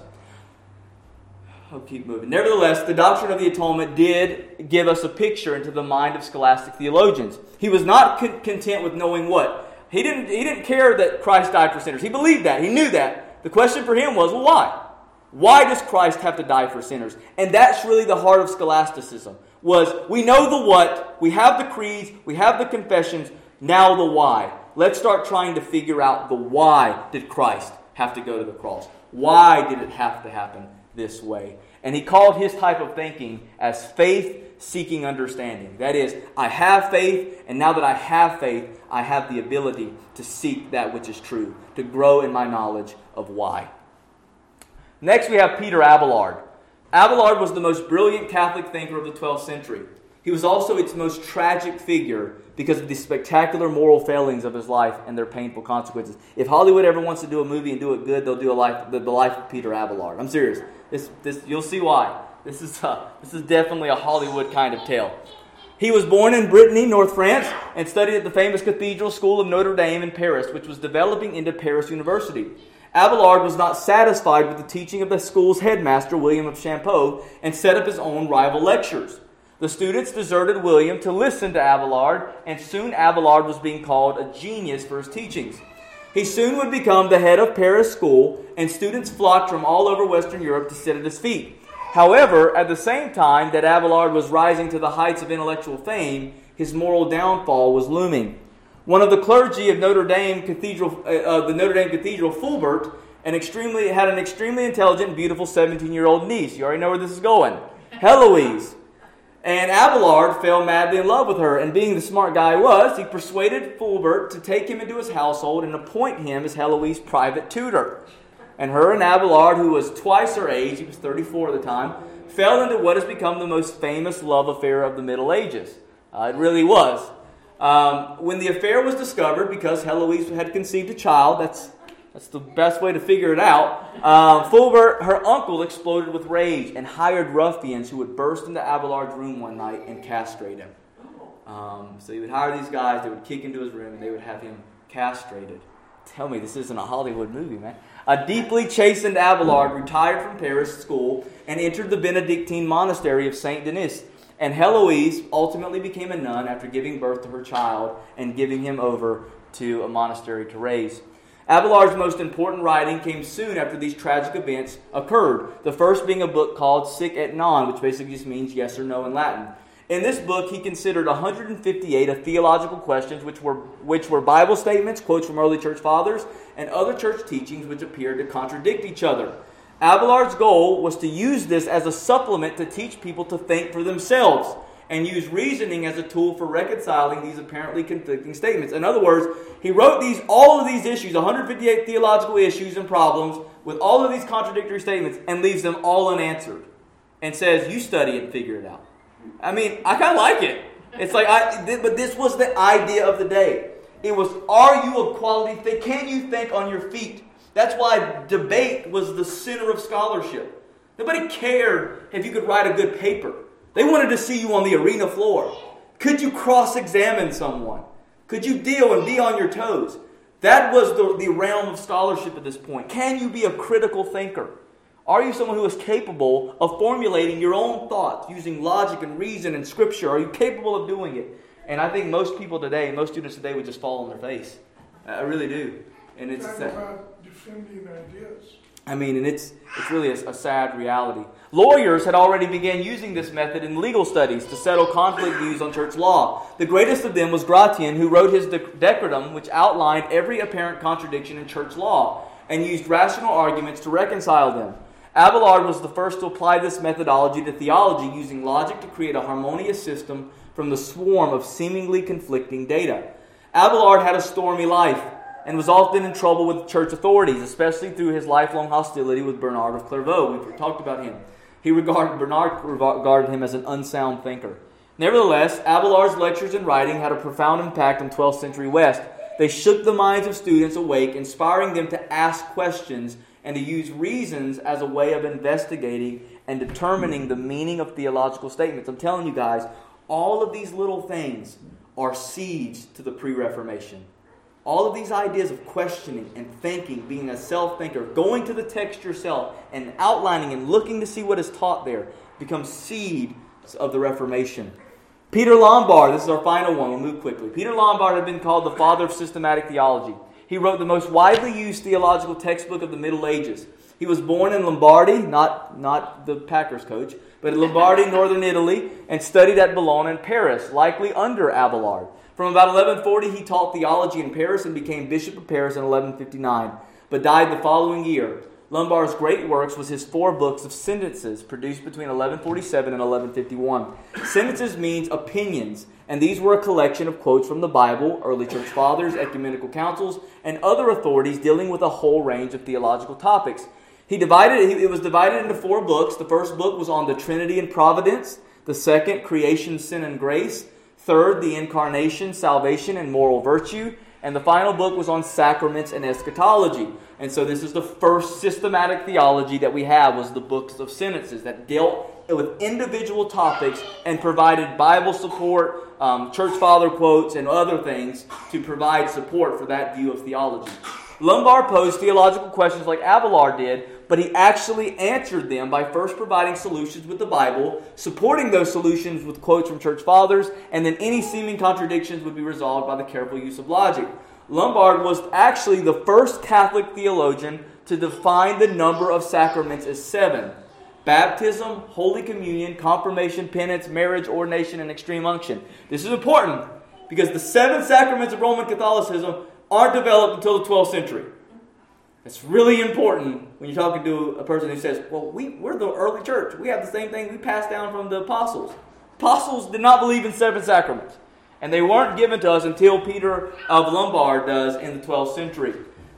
I'll keep moving. Nevertheless, the doctrine of the atonement did give us a picture into the mind of scholastic theologians. He was not content with knowing what? He didn't care that Christ died for sinners. He believed that. He knew that. The question for him was, well, why? Why does Christ have to die for sinners? And that's really the heart of scholasticism. Was we know the what, we have the creeds, we have the confessions, now the why. let's start trying to figure out the why did Christ have to go to the cross? Why did it have to happen this way? And he called his type of thinking as faith-seeking understanding. That is, I have faith, and now that I have faith, I have the ability to seek that which is true, to grow in my knowledge of why. Next, we have Peter Abelard. Abelard was the most brilliant Catholic thinker of the 12th century. He was also its most tragic figure because of the spectacular moral failings of his life and their painful consequences. If Hollywood ever wants to do a movie and do it good, they'll do the life of Peter Abelard. I'm serious. This you'll see why. This is definitely a Hollywood kind of tale. He was born in Brittany, North France, and studied at the famous Cathedral School of Notre Dame in Paris, which was developing into Paris University. Abelard was not satisfied with the teaching of the school's headmaster, William of Champeaux, and set up his own rival lectures. The students deserted William to listen to Abelard, and soon Abelard was being called a genius for his teachings. He soon would become the head of Paris school, and students flocked from all over Western Europe to sit at his feet. However, at the same time that Abelard was rising to the heights of intellectual fame, his moral downfall was looming. One of the clergy of Notre Dame Cathedral, Fulbert, had an extremely intelligent and beautiful 17-year-old niece. You already know where this is going. Heloise. And Abelard fell madly in love with her, and being the smart guy he was, he persuaded Fulbert to take him into his household and appoint him as Heloise's private tutor. And her and Abelard, who was twice her age, he was 34 at the time, fell into what has become the most famous love affair of the Middle Ages. It really was. When the affair was discovered, because Heloise had conceived a child, that's the best way to figure it out, Fulbert, her uncle, exploded with rage and hired ruffians who would burst into Abelard's room one night and castrate him. So he would hire these guys, they would kick into his room, and they would have him castrated. Tell me this isn't a Hollywood movie, man. A deeply chastened Abelard retired from Paris school and entered the Benedictine monastery of Saint Denis. And Heloise ultimately became a nun after giving birth to her child and giving him over to a monastery to raise. Abelard's most important writing came soon after these tragic events occurred. The first being a book called Sic et Non, which basically just means yes or no in Latin. In this book, he considered 158 of theological questions, which were Bible statements, quotes from early church fathers, and other church teachings which appeared to contradict each other. Abelard's goal was to use this as a supplement to teach people to think for themselves and use reasoning as a tool for reconciling these apparently conflicting statements. In other words, he wrote all of these issues, 158 theological issues and problems, with all of these contradictory statements, and leaves them all unanswered, and says, you study it and figure it out. I mean, I kind of like it. It's like, but this was the idea of the day. It was, are you a quality thinker? Can you think on your feet? That's why debate was the center of scholarship. Nobody cared if you could write a good paper. They wanted to see you on the arena floor. Could you cross-examine someone? Could you deal and be on your toes? That was the realm of scholarship at this point. Can you be a critical thinker? Are you someone who is capable of formulating your own thoughts using logic and reason and scripture? Are you capable of doing it? And I think most students today would just fall on their face. I really do. And it's about defending ideas. I mean, and it's really a sad reality. Lawyers had already begun using this method in legal studies to settle conflict views on church law. The greatest of them was Gratian, who wrote his Decretum, which outlined every apparent contradiction in church law and used rational arguments to reconcile them. Abelard was the first to apply this methodology to theology, using logic to create a harmonious system from the swarm of seemingly conflicting data. Abelard had a stormy life and was often in trouble with church authorities, especially through his lifelong hostility with Bernard of Clairvaux. We've talked about him. Bernard regarded him as an unsound thinker. Nevertheless, Abelard's lectures and writing had a profound impact on 12th century West. They shook the minds of students awake, inspiring them to ask questions and to use reasons as a way of investigating and determining the meaning of theological statements. I'm telling you guys, all of these little things are seeds to the pre-Reformation. All of these ideas of questioning and thinking, being a self-thinker, going to the text yourself and outlining and looking to see what is taught there, become seeds of the Reformation. Peter Lombard, this is our final one, we'll move quickly. Peter Lombard had been called the father of systematic theology. He wrote the most widely used theological textbook of the Middle Ages. He was born in Lombardy, not the Packers coach, but in Lombardy, northern Italy, and studied at Bologna and Paris, likely under Abelard. From about 1140, he taught theology in Paris and became Bishop of Paris in 1159, but died the following year. Lombard's great works was his 4 books of sentences, produced between 1147 and 1151. Sentences means opinions, and these were a collection of quotes from the Bible, early church fathers, ecumenical councils, and other authorities dealing with a whole range of theological topics. It was divided into 4 books. The first book was on the Trinity and Providence. The second, Creation, Sin, and Grace. Third, the Incarnation, Salvation, and Moral Virtue. And the final book was on sacraments and eschatology. And so this is the first systematic theology that we have, was the books of sentences that dealt with individual topics and provided Bible support, church father quotes, and other things to provide support for that view of theology. Lombard posed theological questions like Abelard did, but he actually answered them by first providing solutions with the Bible, supporting those solutions with quotes from church fathers, and then any seeming contradictions would be resolved by the careful use of logic. Lombard was actually the first Catholic theologian to define the number of sacraments as 7. Baptism, Holy Communion, Confirmation, Penance, Marriage, Ordination, and Extreme Unction. This is important because the 7 sacraments of Roman Catholicism aren't developed until the 12th century. It's really important when you're talking to a person who says, well, we're the early church. We have the same thing we passed down from the apostles. Apostles did not believe in 7 sacraments. And they weren't given to us until Peter of Lombard does in the 12th century.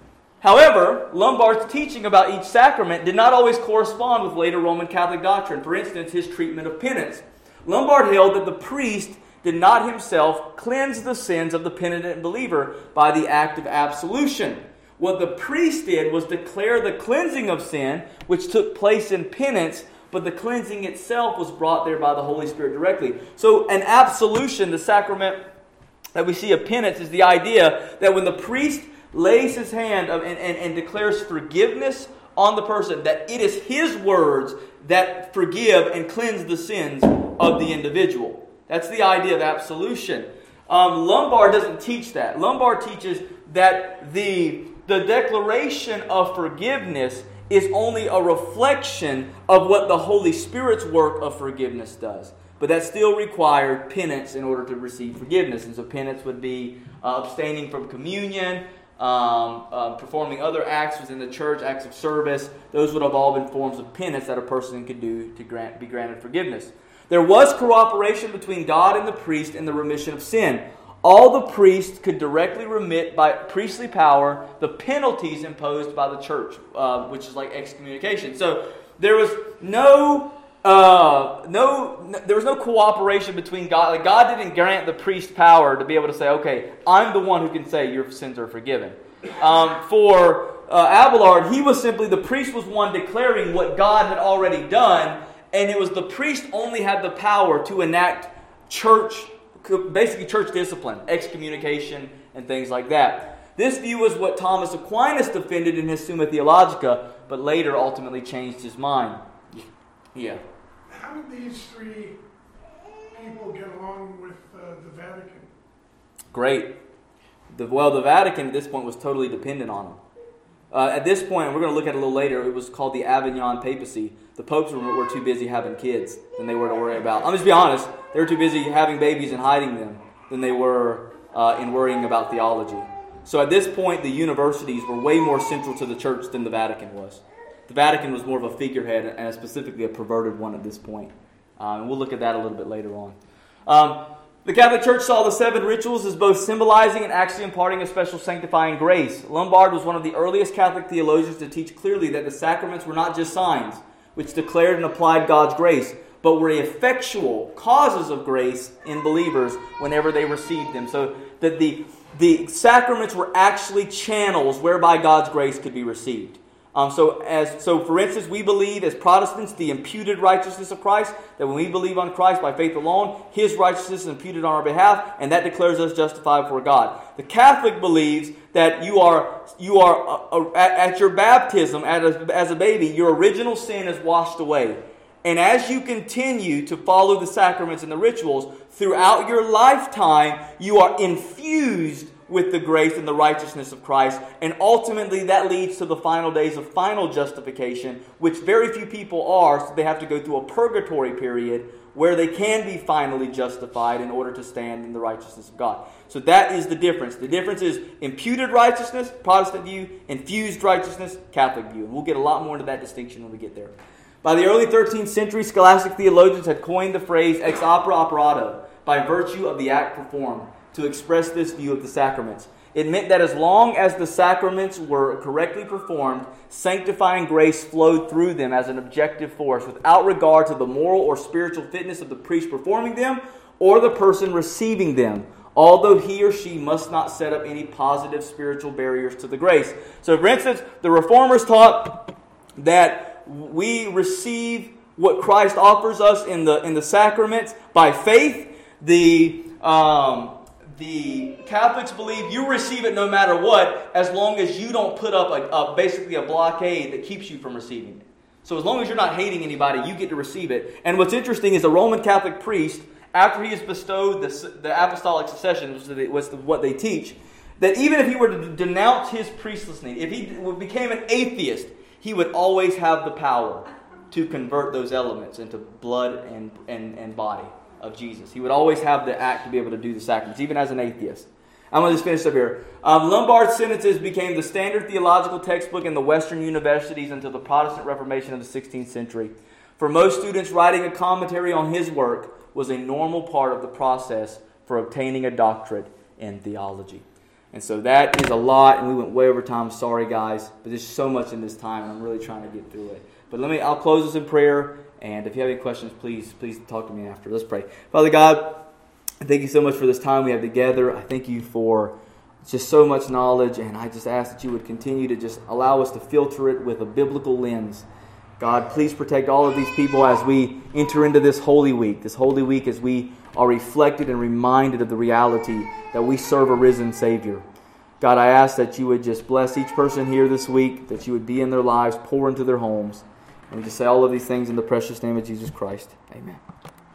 However, Lombard's teaching about each sacrament did not always correspond with later Roman Catholic doctrine. For instance, his treatment of penance. Lombard held that the priest did not himself cleanse the sins of the penitent believer by the act of absolution. What the priest did was declare the cleansing of sin, which took place in penance, but the cleansing itself was brought there by the Holy Spirit directly. So an absolution, the sacrament that we see of penance, is the idea that when the priest lays his hand and declares forgiveness on the person, that it is his words that forgive and cleanse the sins of the individual. That's the idea of absolution. Lombard doesn't teach that. Lombard teaches that the declaration of forgiveness is only a reflection of what the Holy Spirit's work of forgiveness does. But that still required penance in order to receive forgiveness. And so penance would be abstaining from communion, performing other acts within the church, acts of service. Those would have all been forms of penance that a person could do to be granted forgiveness. There was cooperation between God and the priest in the remission of sin. All the priests could directly remit by priestly power the penalties imposed by the church, which is like excommunication. So there was no cooperation between God. Like God didn't grant the priest power to be able to say, okay, I'm the one who can say your sins are forgiven. For Abelard, the priest was one declaring what God had already done, and it was the priest only had the power to enact church discipline, excommunication, and things like that. This view is what Thomas Aquinas defended in his Summa Theologica, but later ultimately changed his mind. Yeah. How did these 3 people get along with the Vatican? Great. The Vatican at this point was totally dependent on them. At this point, and we're going to look at it a little later, it was called the Avignon Papacy. The popes were too busy having kids than they were to worry about. I'm just be honest, they were too busy having babies and hiding them than they were in worrying about theology. So at this point, the universities were way more central to the church than the Vatican was. The Vatican was more of a figurehead and specifically a perverted one at this point. And we'll look at that a little bit later on. The Catholic Church saw the 7 rituals as both symbolizing and actually imparting a special sanctifying grace. Lombard was one of the earliest Catholic theologians to teach clearly that the sacraments were not just signs, which declared and applied God's grace, but were effectual causes of grace in believers whenever they received them. So that the sacraments were actually channels whereby God's grace could be received. So for instance, we believe as Protestants the imputed righteousness of Christ, that when we believe on Christ by faith alone, His righteousness is imputed on our behalf, and that declares us justified before God. The Catholic believes that you are at your baptism as a baby, your original sin is washed away. And as you continue to follow the sacraments and the rituals, throughout your lifetime, you are infused with the grace and the righteousness of Christ. And ultimately, that leads to the final days of final justification, which very few people are, so they have to go through a purgatory period where they can be finally justified in order to stand in the righteousness of God. So that is the difference. The difference is imputed righteousness, Protestant view, infused righteousness, Catholic view. And we'll get a lot more into that distinction when we get there. By the early 13th century, scholastic theologians had coined the phrase ex opere operato, by virtue of the act performed, to express this view of the sacraments. It meant that as long as the sacraments were correctly performed, sanctifying grace flowed through them as an objective force without regard to the moral or spiritual fitness of the priest performing them or the person receiving them, although he or she must not set up any positive spiritual barriers to the grace. So, for instance, the Reformers taught that we receive what Christ offers us in the sacraments by faith. The Catholics believe you receive it no matter what, as long as you don't put up basically a blockade that keeps you from receiving it. So as long as you're not hating anybody, you get to receive it. And what's interesting is the Roman Catholic priest, after he is bestowed the apostolic succession, which was what they teach, that even if he were to denounce his priestessness, if he became an atheist, he would always have the power to convert those elements into blood and body of Jesus. He would always have the act to be able to do the sacraments, even as an atheist. I'm going to just finish up here. Lombard sentences became the standard theological textbook in the Western universities until the Protestant Reformation of the 16th century. For most students, writing a commentary on his work was a normal part of the process for obtaining a doctorate in theology. And so that is a lot, and we went way over time. Sorry, guys, but there's so much in this time, and I'm really trying to get through it. But I'll close this in prayer. And if you have any questions, please talk to me after. Let's pray. Father God, thank you so much for this time we have together. I thank you for just so much knowledge, and I just ask that you would continue to just allow us to filter it with a biblical lens. God, please protect all of these people as we enter into this Holy Week as we are reflected and reminded of the reality that we serve a risen Savior. God, I ask that you would just bless each person here this week, that you would be in their lives, pour into their homes. And we just say all of these things in the precious name of Jesus Christ. Amen.